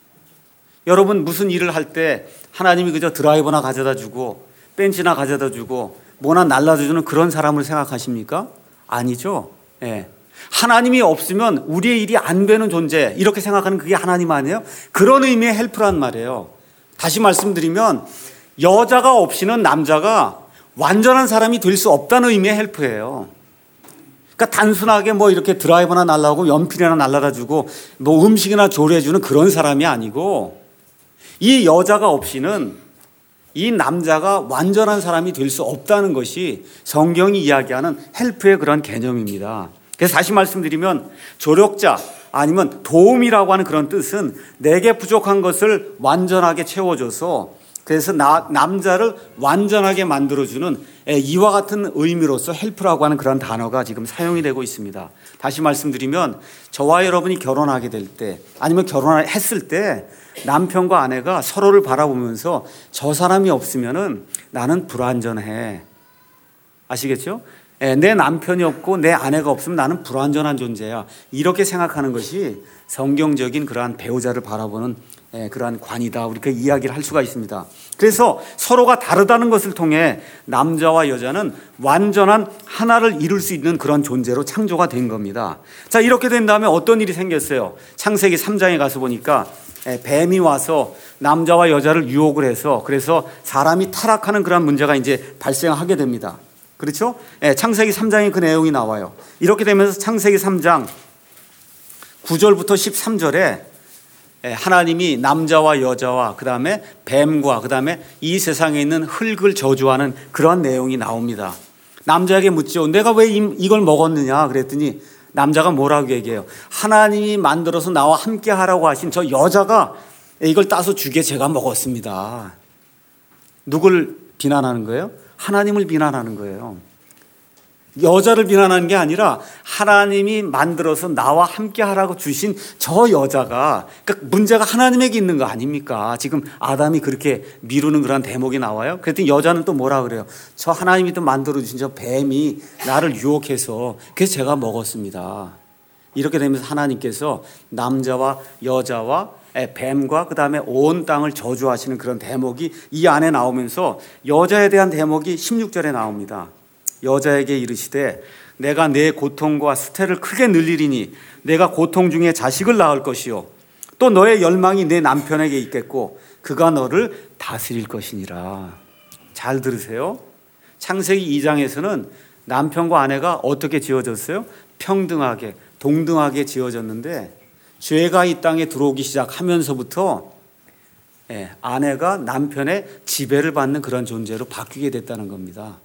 여러분 무슨 일을 할 때 하나님이 그저 드라이버나 가져다 주고 벤치나 가져다 주고 뭐나 날라다 주는 그런 사람을 생각하십니까? 아니죠. 예. 하나님이 없으면 우리의 일이 안 되는 존재 이렇게 생각하는 그게 하나님 아니에요? 그런 의미의 헬프란 말이에요. 다시 말씀드리면 여자가 없이는 남자가 완전한 사람이 될 수 없다는 의미의 헬프예요. 그러니까 단순하게 뭐 이렇게 드라이버나 날라오고 연필이나 날라다 주고 뭐 음식이나 조리해 주는 그런 사람이 아니고 이 여자가 없이는 이 남자가 완전한 사람이 될 수 없다는 것이 성경이 이야기하는 헬프의 그런 개념입니다. 그래서 다시 말씀드리면 조력자 아니면 도움이라고 하는 그런 뜻은 내게 부족한 것을 완전하게 채워줘서 그래서 나, 남자를 완전하게 만들어주는 이와 같은 의미로서 헬프라고 하는 그런 단어가 지금 사용이 되고 있습니다. 다시 말씀드리면 저와 여러분이 결혼하게 될 때 아니면 결혼을 했을 때 남편과 아내가 서로를 바라보면서 저 사람이 없으면은 나는 불완전해. 아시겠죠? 내 남편이 없고 내 아내가 없으면 나는 불완전한 존재야. 이렇게 생각하는 것이 성경적인 그러한 배우자를 바라보는 그러한 관이다. 우리가 이야기를 할 수가 있습니다. 그래서 서로가 다르다는 것을 통해 남자와 여자는 완전한 하나를 이룰 수 있는 그런 존재로 창조가 된 겁니다. 자, 이렇게 된 다음에 어떤 일이 생겼어요? 창세기 삼 장에 가서 보니까 뱀이 와서 남자와 여자를 유혹을 해서 그래서 사람이 타락하는 그런 문제가 이제 발생하게 됩니다. 그렇죠? 창세기 삼 장에 그 내용이 나와요. 이렇게 되면서 창세기 삼 장 구 절부터 십삼 절에 하나님이 남자와 여자와 그 다음에 뱀과 그 다음에 이 세상에 있는 흙을 저주하는 그런 내용이 나옵니다. 남자에게 묻죠. 내가 왜 이걸 먹었느냐 그랬더니 남자가 뭐라고 얘기해요? 하나님이 만들어서 나와 함께 하라고 하신 저 여자가 이걸 따서 주게 제가 먹었습니다. 누굴 비난하는 거예요? 하나님을 비난하는 거예요. 여자를 비난하는 게 아니라 하나님이 만들어서 나와 함께 하라고 주신 저 여자가, 그러니까 문제가 하나님에게 있는 거 아닙니까? 지금 아담이 그렇게 미루는 그런 대목이 나와요. 그랬더니 여자는 또 뭐라 그래요? 저 하나님이 또 만들어 주신 저 뱀이 나를 유혹해서 그래서 제가 먹었습니다. 이렇게 되면서 하나님께서 남자와 여자와 뱀과 그 다음에 온 땅을 저주하시는 그런 대목이 이 안에 나오면서 여자에 대한 대목이 십육 절에 나옵니다. 여자에게 이르시되 내가 내 고통과 수태를 크게 늘리리니 내가 고통 중에 자식을 낳을 것이요 또 너의 열망이 내 남편에게 있겠고 그가 너를 다스릴 것이니라. 잘 들으세요. 창세기 이 장에서는 남편과 아내가 어떻게 지어졌어요? 평등하게 동등하게 지어졌는데 죄가 이 땅에 들어오기 시작하면서부터 예, 아내가 남편의 지배를 받는 그런 존재로 바뀌게 됐다는 겁니다.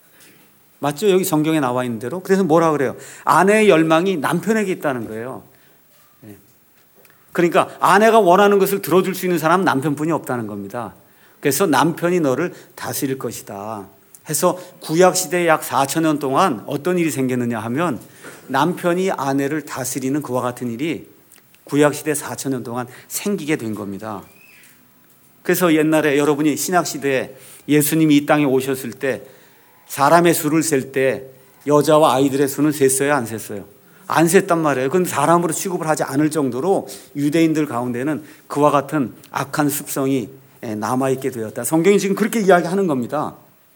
맞죠? 여기 성경에 나와 있는 대로. 그래서 뭐라 그래요? 아내의 열망이 남편에게 있다는 거예요. 예. 그러니까 아내가 원하는 것을 들어줄 수 있는 사람은 남편뿐이 없다는 겁니다. 그래서 남편이 너를 다스릴 것이다 해서 구약시대에 약 사천 년 동안 어떤 일이 생겼느냐 하면 남편이 아내를 다스리는 그와 같은 일이 구약시대 사천 년 동안 생기게 된 겁니다. 그래서 옛날에 여러분이 신약시대에 예수님이 이 땅에 오셨을 때 사람의 수를 셀 때 여자와 아이들의 수는 셌어요? 안 셌어요? 안 셌단 말이에요. 그건 사람으로 취급을 하지 않을 정도로 유대인들 가운데는 그와 같은 악한 습성이 남아있게 되었다. 성경이 지금 그렇게 이야기하는 겁니다.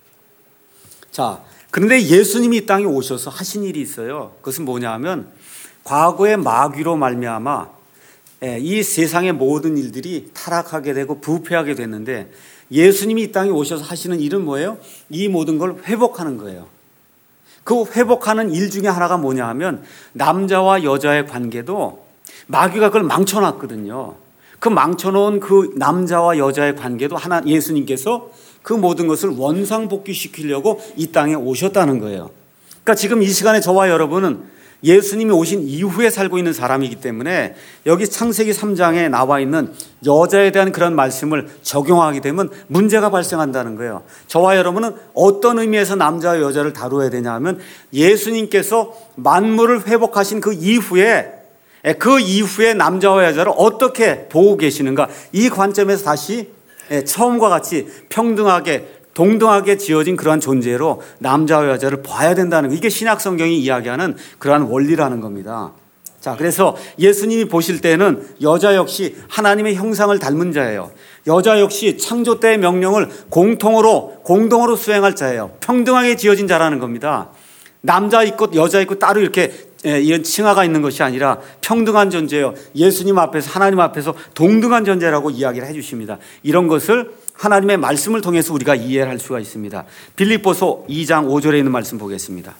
자, 그런데 예수님이 이 땅에 오셔서 하신 일이 있어요. 그것은 뭐냐 하면 과거의 마귀로 말미암아 이 세상의 모든 일들이 타락하게 되고 부패하게 됐는데 예수님이 이 땅에 오셔서 하시는 일은 뭐예요? 이 모든 걸 회복하는 거예요. 그 회복하는 일 중에 하나가 뭐냐 하면 남자와 여자의 관계도 마귀가 그걸 망쳐놨거든요. 그 망쳐놓은 그 남자와 여자의 관계도 하나 예수님께서 그 모든 것을 원상복귀시키려고 이 땅에 오셨다는 거예요. 그러니까 지금 이 시간에 저와 여러분은 예수님이 오신 이후에 살고 있는 사람이기 때문에 여기 창세기 삼 장에 나와 있는 여자에 대한 그런 말씀을 적용하게 되면 문제가 발생한다는 거예요. 저와 여러분은 어떤 의미에서 남자와 여자를 다루어야 되냐 하면 예수님께서 만물을 회복하신 그 이후에 그 이후에 남자와 여자를 어떻게 보고 계시는가, 이 관점에서 다시 처음과 같이 평등하게 동등하게 지어진 그러한 존재로 남자와 여자를 봐야 된다는 거, 이게 신약 성경이 이야기하는 그러한 원리라는 겁니다. 자, 그래서 예수님이 보실 때는 여자 역시 하나님의 형상을 닮은 자예요. 여자 역시 창조 때의 명령을 공통으로 공동으로 수행할 자예요. 평등하게 지어진 자라는 겁니다. 남자 있고 여자 있고 따로 이렇게 이런 칭하가 있는 것이 아니라 평등한 존재예요. 예수님 앞에서, 하나님 앞에서 동등한 존재라고 이야기를 해 주십니다. 이런 것을 하나님의 말씀을 통해서 우리가 이해를 할 수가 있습니다. 빌립보서 이 장 오 절에 있는 말씀 보겠습니다.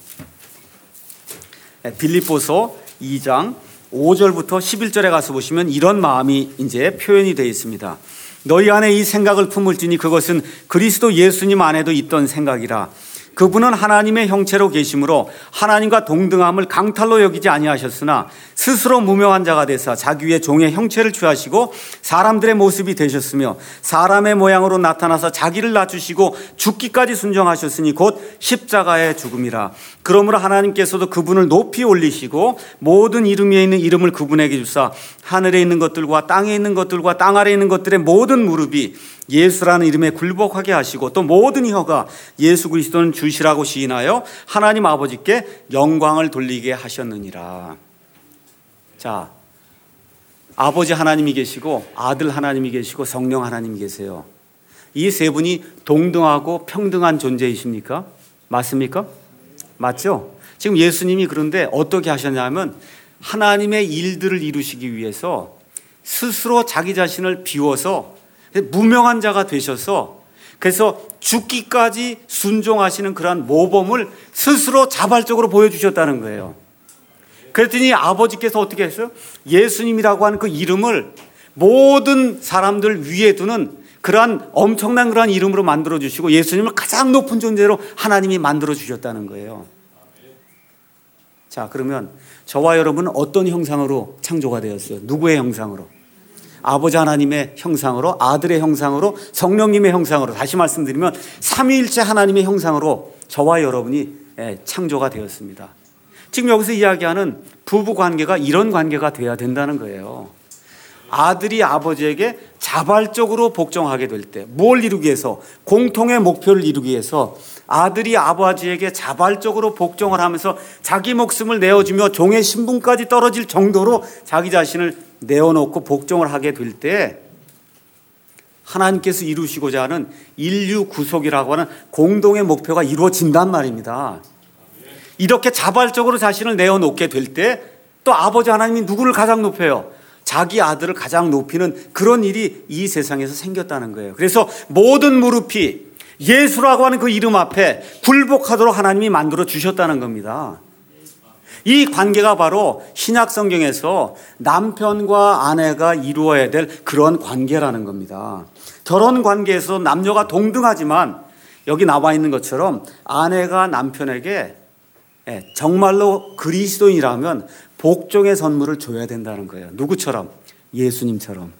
빌립보서 이 장 오 절부터 십일 절에 가서 보시면 이런 마음이 이제 표현이 되어 있습니다. 너희 안에 이 생각을 품을지니 그것은 그리스도 예수님 안에도 있던 생각이라. 그분은 하나님의 형체로 계심으로 하나님과 동등함을 강탈로 여기지 아니하셨으나 스스로 무명한 자가 되사 자기 위에 종의 형체를 취하시고 사람들의 모습이 되셨으며 사람의 모양으로 나타나서 자기를 낮추시고 죽기까지 순종하셨으니 곧 십자가의 죽음이라. 그러므로 하나님께서도 그분을 높이 올리시고 모든 이름 위에 있는 이름을 그분에게 주사 하늘에 있는 것들과 땅에 있는 것들과 땅 아래에 있는 것들의 모든 무릎이 예수라는 이름에 굴복하게 하시고 또 모든 혀가 예수 그리스도는 주시라고 시인하여 하나님 아버지께 영광을 돌리게 하셨느니라. 자, 아버지 하나님이 계시고 아들 하나님이 계시고 성령 하나님이 계세요. 이 세 분이 동등하고 평등한 존재이십니까? 맞습니까? 맞죠? 지금 예수님이 그런데 어떻게 하셨냐면 하나님의 일들을 이루시기 위해서 스스로 자기 자신을 비워서 무명한 자가 되셔서 그래서 죽기까지 순종하시는 그러한 모범을 스스로 자발적으로 보여주셨다는 거예요. 그랬더니 아버지께서 어떻게 했어요? 예수님이라고 하는 그 이름을 모든 사람들 위에 두는 그러한 엄청난 그러한 이름으로 만들어주시고 예수님을 가장 높은 존재로 하나님이 만들어주셨다는 거예요. 자, 그러면 저와 여러분은 어떤 형상으로 창조가 되었어요? 누구의 형상으로? 아버지 하나님의 형상으로, 아들의 형상으로, 성령님의 형상으로, 다시 말씀드리면 삼위일체 하나님의 형상으로 저와 여러분이 창조가 되었습니다. 지금 여기서 이야기하는 부부 관계가 이런 관계가 돼야 된다는 거예요. 아들이 아버지에게 자발적으로 복종하게 될 때, 뭘 이루기 위해서? 공통의 목표를 이루기 위해서 아들이 아버지에게 자발적으로 복종을 하면서 자기 목숨을 내어주며 종의 신분까지 떨어질 정도로 자기 자신을 내어놓고 복종을 하게 될 때 하나님께서 이루시고자 하는 인류 구속이라고 하는 공동의 목표가 이루어진단 말입니다. 이렇게 자발적으로 자신을 내어놓게 될 때 또 아버지 하나님이 누구를 가장 높여요? 자기 아들을 가장 높이는 그런 일이 이 세상에서 생겼다는 거예요. 그래서 모든 무릎이 예수라고 하는 그 이름 앞에 굴복하도록 하나님이 만들어 주셨다는 겁니다. 이 관계가 바로 신약 성경에서 남편과 아내가 이루어야 될 그런 관계라는 겁니다. 결혼 관계에서 남녀가 동등하지만 여기 나와 있는 것처럼 아내가 남편에게 정말로 그리스도인이라면 복종의 선물을 줘야 된다는 거예요. 누구처럼? 예수님처럼.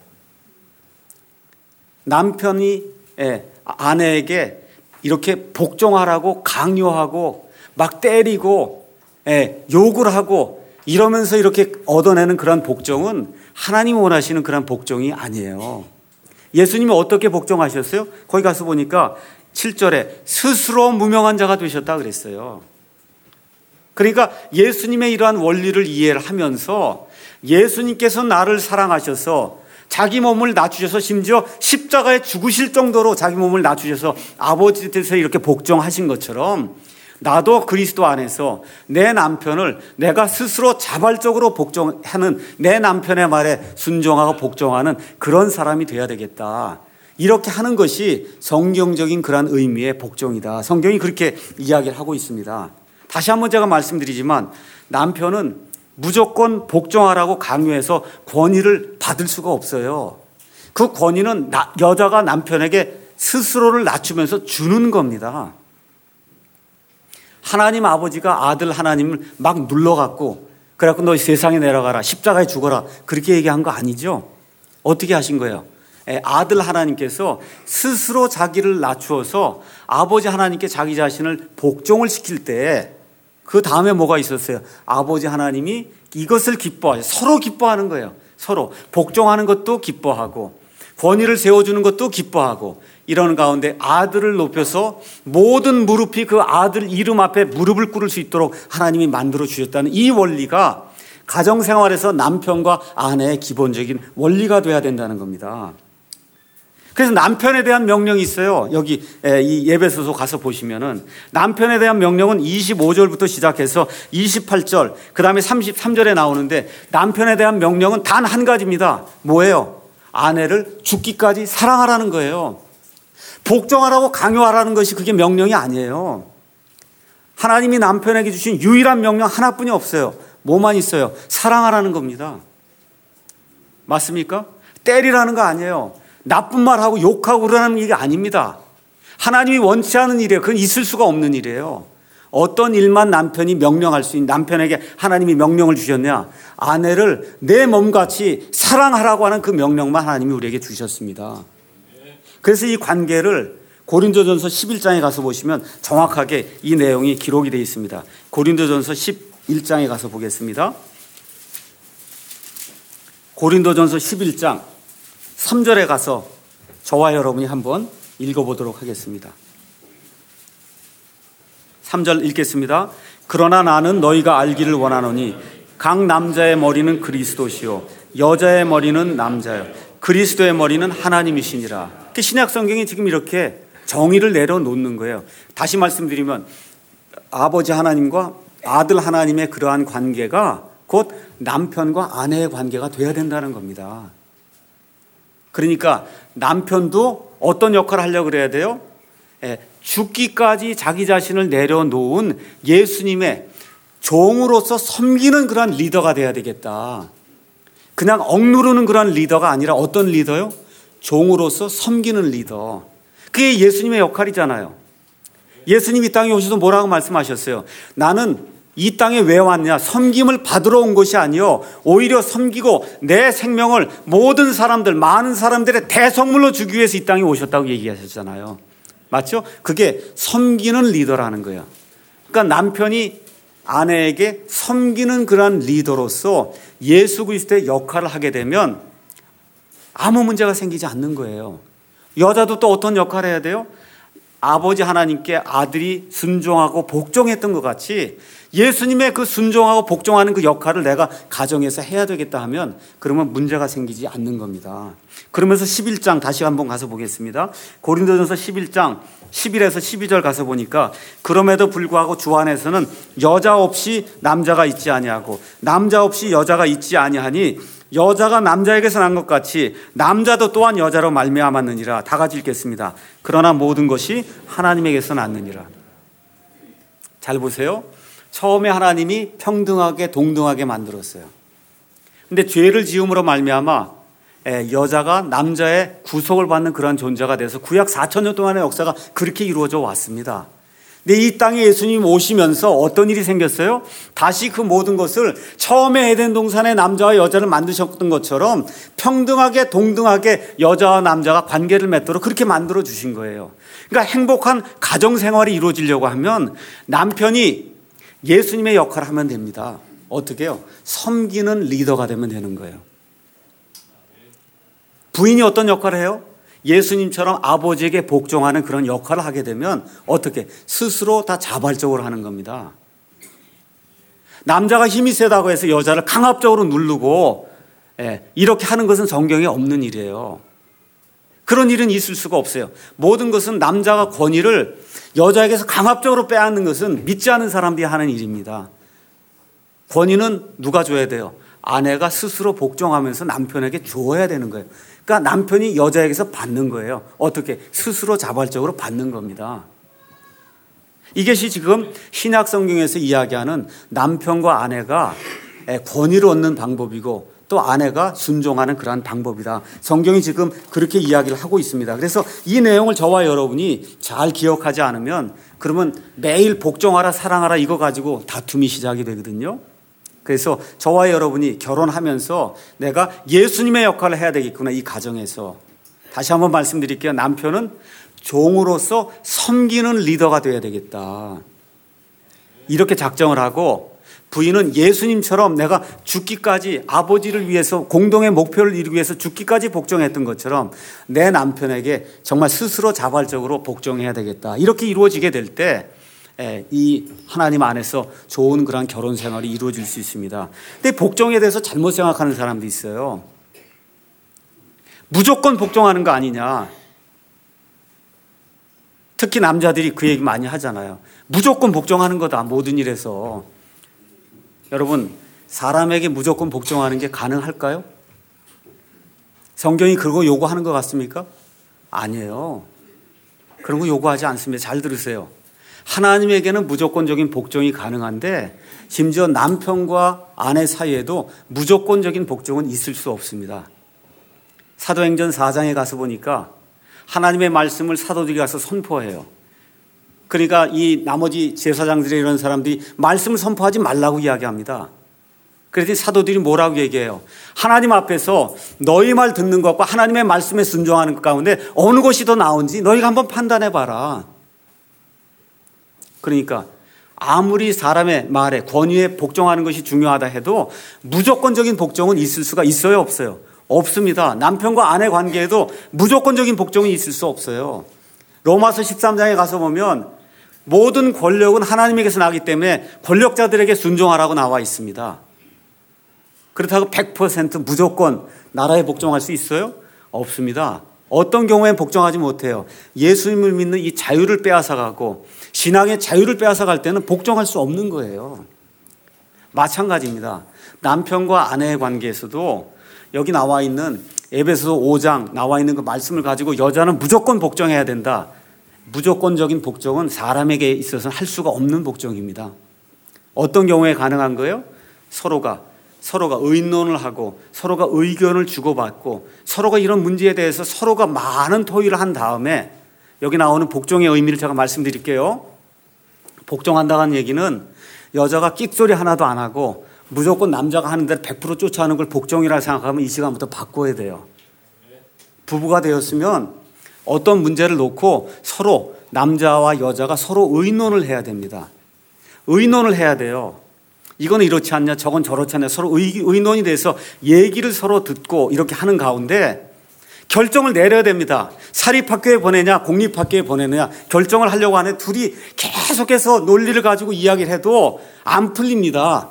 남편이 아내에게 이렇게 복종하라고 강요하고 막 때리고 욕을 하고 이러면서 이렇게 얻어내는 그런 복종은 하나님이 원하시는 그런 복종이 아니에요. 예수님이 어떻게 복종하셨어요? 거기 가서 보니까 칠 절에 스스로 무명한 자가 되셨다 그랬어요. 그러니까 예수님의 이러한 원리를 이해를 하면서 예수님께서 나를 사랑하셔서 자기 몸을 낮추셔서 심지어 십자가에 죽으실 정도로 자기 몸을 낮추셔서 아버지 뜻에 이렇게 복종하신 것처럼 나도 그리스도 안에서 내 남편을 내가 스스로 자발적으로 복종하는, 내 남편의 말에 순종하고 복종하는 그런 사람이 되어야 되겠다. 이렇게 하는 것이 성경적인 그런 의미의 복종이다. 성경이 그렇게 이야기를 하고 있습니다. 다시 한번 제가 말씀드리지만 남편은 무조건 복종하라고 강요해서 권위를 받을 수가 없어요. 그 권위는 나, 여자가 남편에게 스스로를 낮추면서 주는 겁니다. 하나님 아버지가 아들 하나님을 막 눌러갖고 그래갖고 너 세상에 내려가라, 십자가에 죽어라, 그렇게 얘기한 거 아니죠. 어떻게 하신 거예요? 아들 하나님께서 스스로 자기를 낮추어서 아버지 하나님께 자기 자신을 복종을 시킬 때 그 다음에 뭐가 있었어요? 아버지 하나님이 이것을 기뻐하셔. 서로 기뻐하는 거예요. 서로 복종하는 것도 기뻐하고 권위를 세워주는 것도 기뻐하고, 이런 가운데 아들을 높여서 모든 무릎이 그 아들 이름 앞에 무릎을 꿇을 수 있도록 하나님이 만들어 주셨다는 이 원리가 가정생활에서 남편과 아내의 기본적인 원리가 돼야 된다는 겁니다. 그래서 남편에 대한 명령이 있어요. 여기 이 에베소서 가서 보시면은 남편에 대한 명령은 이십오 절부터 시작해서 이십팔 절, 그 다음에 삼십삼 절에 나오는데 남편에 대한 명령은 단 한 가지입니다. 뭐예요? 아내를 죽기까지 사랑하라는 거예요. 복종하라고 강요하라는 것이 그게 명령이 아니에요. 하나님이 남편에게 주신 유일한 명령 하나뿐이 없어요. 뭐만 있어요? 사랑하라는 겁니다. 맞습니까? 때리라는 거 아니에요. 나쁜 말하고 욕하고 그러는 일이 아닙니다. 하나님이 원치 않은 일이에요. 그건 있을 수가 없는 일이에요. 어떤 일만 남편이 명령할 수 있는, 남편에게 하나님이 명령을 주셨냐? 아내를 내 몸같이 사랑하라고 하는 그 명령만 하나님이 우리에게 주셨습니다. 그래서 이 관계를 고린도전서 십일 장에 가서 보시면 정확하게 이 내용이 기록이 되어 있습니다. 고린도전서 십일 장에 가서 보겠습니다. 고린도전서 십일 장 삼 절에 가서 저와 여러분이 한번 읽어보도록 하겠습니다. 삼 절 읽겠습니다. 그러나 나는 너희가 알기를 원하노니 각 남자의 머리는 그리스도시요 여자의 머리는 남자요 그리스도의 머리는 하나님이시니라. 신약 성경이 지금 이렇게 정의를 내려놓는 거예요. 다시 말씀드리면 아버지 하나님과 아들 하나님의 그러한 관계가 곧 남편과 아내의 관계가 돼야 된다는 겁니다. 그러니까 남편도 어떤 역할을 하려고 그래야 돼요? 예, 죽기까지 자기 자신을 내려놓은 예수님의 종으로서 섬기는 그런 리더가 돼야 되겠다. 그냥 억누르는 그런 리더가 아니라 어떤 리더요? 종으로서 섬기는 리더. 그게 예수님의 역할이잖아요. 예수님이 이 땅에 오셔서 뭐라고 말씀하셨어요? 나는 이 땅에 왜 왔냐? 섬김을 받으러 온 것이 아니요 오히려 섬기고 내 생명을 모든 사람들, 많은 사람들의 대성물로 주기 위해서 이 땅에 오셨다고 얘기하셨잖아요. 맞죠? 그게 섬기는 리더라는 거예요. 그러니까 남편이 아내에게 섬기는 그런 리더로서 예수 그리스도의 역할을 하게 되면 아무 문제가 생기지 않는 거예요. 여자도 또 어떤 역할을 해야 돼요? 아버지 하나님께 아들이 순종하고 복종했던 것 같이 예수님의 그 순종하고 복종하는 그 역할을 내가 가정에서 해야 되겠다 하면 그러면 문제가 생기지 않는 겁니다. 그러면서 십일 장 다시 한번 가서 보겠습니다. 고린도전서 십일 장 십일에서 십이 절 가서 보니까 그럼에도 불구하고 주 안에서는 여자 없이 남자가 있지 아니하고 남자 없이 여자가 있지 아니하니 여자가 남자에게서 난 것 같이 남자도 또한 여자로 말미암았느니라. 다 같이 읽겠습니다. 그러나 모든 것이 하나님에게서 났느니라. 잘 보세요. 처음에 하나님이 평등하게 동등하게 만들었어요. 근데 죄를 지음으로 말미암아 여자가 남자의 구속을 받는 그런 존재가 돼서 구약 사천 년 동안의 역사가 그렇게 이루어져 왔습니다. 근데 이 땅에 예수님 오시면서 어떤 일이 생겼어요? 다시 그 모든 것을 처음에 에덴 동산에 남자와 여자를 만드셨던 것처럼 평등하게 동등하게 여자와 남자가 관계를 맺도록 그렇게 만들어 주신 거예요. 그러니까 행복한 가정 생활이 이루어지려고 하면 남편이 예수님의 역할을 하면 됩니다. 어떻게 해요? 섬기는 리더가 되면 되는 거예요. 부인이 어떤 역할을 해요? 예수님처럼 아버지에게 복종하는 그런 역할을 하게 되면 어떻게? 스스로 다 자발적으로 하는 겁니다. 남자가 힘이 세다고 해서 여자를 강압적으로 누르고 예, 이렇게 하는 것은 성경에 없는 일이에요. 그런 일은 있을 수가 없어요. 모든 것은 남자가 권위를 여자에게서 강압적으로 빼앗는 것은 믿지 않은 사람들이 하는 일입니다. 권위는 누가 줘야 돼요? 아내가 스스로 복종하면서 남편에게 주어야 되는 거예요. 그러니까 남편이 여자에게서 받는 거예요. 어떻게? 스스로 자발적으로 받는 겁니다. 이것이 지금 신약 성경에서 이야기하는 남편과 아내가 권위를 얻는 방법이고 또 아내가 순종하는 그러한 방법이다. 성경이 지금 그렇게 이야기를 하고 있습니다. 그래서 이 내용을 저와 여러분이 잘 기억하지 않으면 그러면 매일 복종하라 사랑하라 이거 가지고 다툼이 시작이 되거든요. 그래서 저와 여러분이 결혼하면서 내가 예수님의 역할을 해야 되겠구나. 이 가정에서 다시 한번 말씀드릴게요. 남편은 종으로서 섬기는 리더가 되어야 되겠다. 이렇게 작정을 하고 부인은 예수님처럼 내가 죽기까지 아버지를 위해서 공동의 목표를 이루기 위해서 죽기까지 복종했던 것처럼 내 남편에게 정말 스스로 자발적으로 복종해야 되겠다. 이렇게 이루어지게 될 때 이 하나님 안에서 좋은 그런 결혼 생활이 이루어질 수 있습니다. 근데 복종에 대해서 잘못 생각하는 사람도 있어요. 무조건 복종하는 거 아니냐. 특히 남자들이 그 얘기 많이 하잖아요. 무조건 복종하는 거다. 모든 일에서. 여러분, 사람에게 무조건 복종하는 게 가능할까요? 성경이 그거 요구하는 것 같습니까? 아니에요. 그런 거 요구하지 않습니다. 잘 들으세요. 하나님에게는 무조건적인 복종이 가능한데 심지어 남편과 아내 사이에도 무조건적인 복종은 있을 수 없습니다. 사도행전 사 장에 가서 보니까 하나님의 말씀을 사도들이 가서 선포해요. 그러니까 이 나머지 제사장들이 이런 사람들이 말씀을 선포하지 말라고 이야기합니다. 그랬더니 사도들이 뭐라고 얘기해요? 하나님 앞에서 너희 말 듣는 것과 하나님의 말씀에 순종하는 것 가운데 어느 것이 더 나은지 너희가 한번 판단해 봐라. 그러니까 아무리 사람의 말에 권위에 복종하는 것이 중요하다 해도 무조건적인 복종은 있을 수가 있어요, 없어요? 없습니다. 남편과 아내 관계에도 무조건적인 복종이 있을 수 없어요. 로마서 십삼 장에 가서 보면 모든 권력은 하나님에게서 나기 때문에 권력자들에게 순종하라고 나와 있습니다. 그렇다고 백 퍼센트 무조건 나라에 복종할 수 있어요? 없습니다. 어떤 경우엔 복종하지 못해요. 예수님을 믿는 이 자유를 빼앗아가고 신앙의 자유를 빼앗아갈 때는 복종할 수 없는 거예요. 마찬가지입니다. 남편과 아내의 관계에서도 여기 나와 있는 에베소서 오 장 나와 있는 그 말씀을 가지고 여자는 무조건 복종해야 된다. 무조건적인 복종은 사람에게 있어서는 할 수가 없는 복종입니다. 어떤 경우에 가능한 거예요? 서로가 서로가 의논을 하고 서로가 의견을 주고받고 서로가 이런 문제에 대해서 서로가 많은 토의를 한 다음에 여기 나오는 복종의 의미를 제가 말씀드릴게요. 복종한다는 얘기는 여자가 끽소리 하나도 안 하고 무조건 남자가 하는 대로 백 퍼센트 쫓아가는 걸 복종이라고 생각하면 이 시간부터 바꿔야 돼요. 부부가 되었으면 어떤 문제를 놓고 서로 남자와 여자가 서로 의논을 해야 됩니다. 의논을 해야 돼요. 이건 이렇지 않냐, 저건 저렇지 않냐, 서로 의, 의논이 돼서 얘기를 서로 듣고 이렇게 하는 가운데 결정을 내려야 됩니다. 사립학교에 보내냐 공립학교에 보내느냐 결정을 하려고 하는 둘이 계속해서 논리를 가지고 이야기를 해도 안 풀립니다.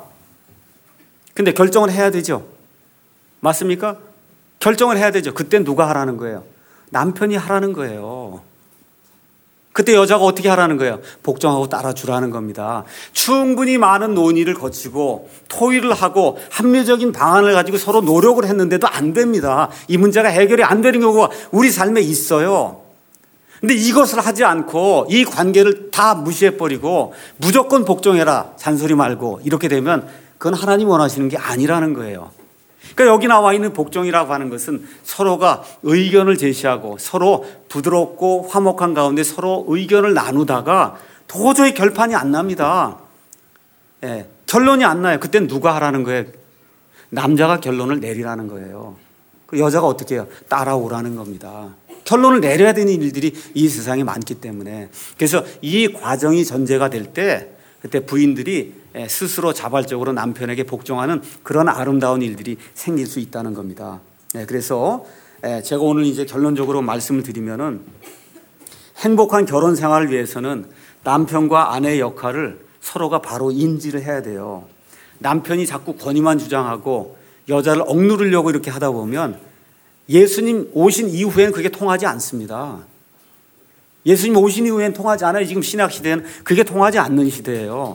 근데 결정을 해야 되죠. 맞습니까? 결정을 해야 되죠. 그때 누가 하라는 거예요? 남편이 하라는 거예요. 그때 여자가 어떻게 하라는 거예요? 복종하고 따라주라는 겁니다. 충분히 많은 논의를 거치고 토의를 하고 합리적인 방안을 가지고 서로 노력을 했는데도 안 됩니다. 이 문제가 해결이 안 되는 경우가 우리 삶에 있어요. 근데 이것을 하지 않고 이 관계를 다 무시해버리고 무조건 복종해라 잔소리 말고 이렇게 되면 그건 하나님 원하시는 게 아니라는 거예요. 그러니까 여기 나와 있는 복종이라고 하는 것은 서로가 의견을 제시하고 서로 부드럽고 화목한 가운데 서로 의견을 나누다가 도저히 결판이 안 납니다. 예, 결론이 안 나요. 그땐 누가 하라는 거예요? 남자가 결론을 내리라는 거예요. 그 여자가 어떻게 해요? 따라오라는 겁니다. 결론을 내려야 되는 일들이 이 세상에 많기 때문에. 그래서 이 과정이 전제가 될 때 그때 부인들이 스스로 자발적으로 남편에게 복종하는 그런 아름다운 일들이 생길 수 있다는 겁니다. 그래서 제가 오늘 이제 결론적으로 말씀을 드리면은 행복한 결혼 생활을 위해서는 남편과 아내의 역할을 서로가 바로 인지를 해야 돼요. 남편이 자꾸 권위만 주장하고 여자를 억누르려고 이렇게 하다 보면 예수님 오신 이후에는 그게 통하지 않습니다. 예수님 오신 이후에는 통하지 않아요. 지금 신약 시대는 그게 통하지 않는 시대예요.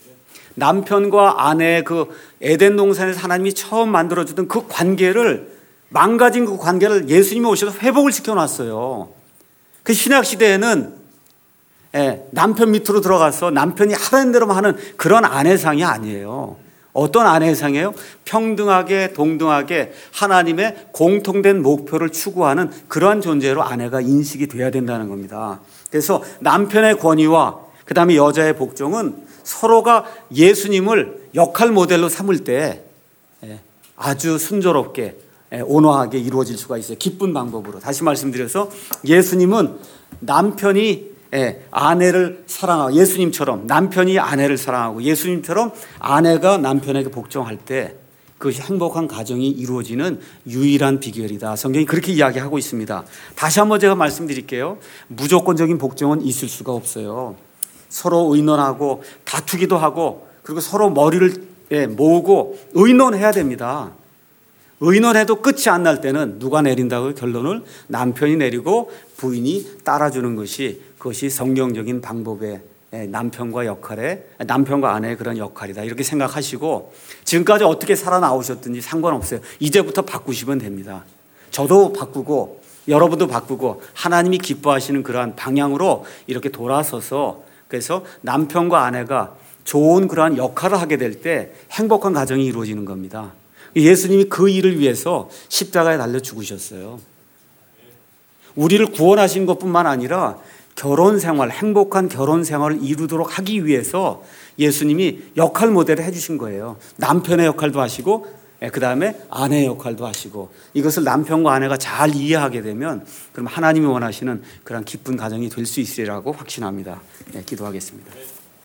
남편과 아내의 그 에덴 동산에서 하나님이 처음 만들어주던 그 관계를 망가진 그 관계를 예수님이 오셔서 회복을 시켜놨어요. 그 신약 시대에는 남편 밑으로 들어가서 남편이 하라는 대로만 하는 그런 아내상이 아니에요. 어떤 아내의 상이에요? 평등하게 동등하게 하나님의 공통된 목표를 추구하는 그러한 존재로 아내가 인식이 돼야 된다는 겁니다. 그래서 남편의 권위와 그 다음에 여자의 복종은 서로가 예수님을 역할 모델로 삼을 때 아주 순조롭게 온화하게 이루어질 수가 있어요. 기쁜 방법으로. 다시 말씀드려서 예수님은 남편이 아내를 사랑하고 예수님처럼 남편이 아내를 사랑하고 예수님처럼 아내가 남편에게 복종할 때 그것이 행복한 가정이 이루어지는 유일한 비결이다. 성경이 그렇게 이야기하고 있습니다. 다시 한번 제가 말씀드릴게요. 무조건적인 복종은 있을 수가 없어요. 서로 의논하고 다투기도 하고 그리고 서로 머리를 모으고 의논해야 됩니다. 의논해도 끝이 안 날 때는 누가 내린다고 결론을 남편이 내리고 부인이 따라주는 것이 그것이 성경적인 방법의 남편과 역할의 남편과 아내의 그런 역할이다. 이렇게 생각하시고 지금까지 어떻게 살아나오셨든지 상관없어요. 이제부터 바꾸시면 됩니다. 저도 바꾸고 여러분도 바꾸고 하나님이 기뻐하시는 그러한 방향으로 이렇게 돌아서서 그래서 남편과 아내가 좋은 그러한 역할을 하게 될 때 행복한 가정이 이루어지는 겁니다. 예수님이 그 일을 위해서 십자가에 달려 죽으셨어요. 우리를 구원하신 것뿐만 아니라 결혼 생활, 행복한 결혼 생활을 이루도록 하기 위해서 예수님이 역할 모델을 해주신 거예요. 남편의 역할도 하시고 그 다음에 아내의 역할도 하시고 이것을 남편과 아내가 잘 이해하게 되면 그럼 하나님이 원하시는 그런 기쁜 가정이 될 수 있으리라고 확신합니다. 네, 기도하겠습니다.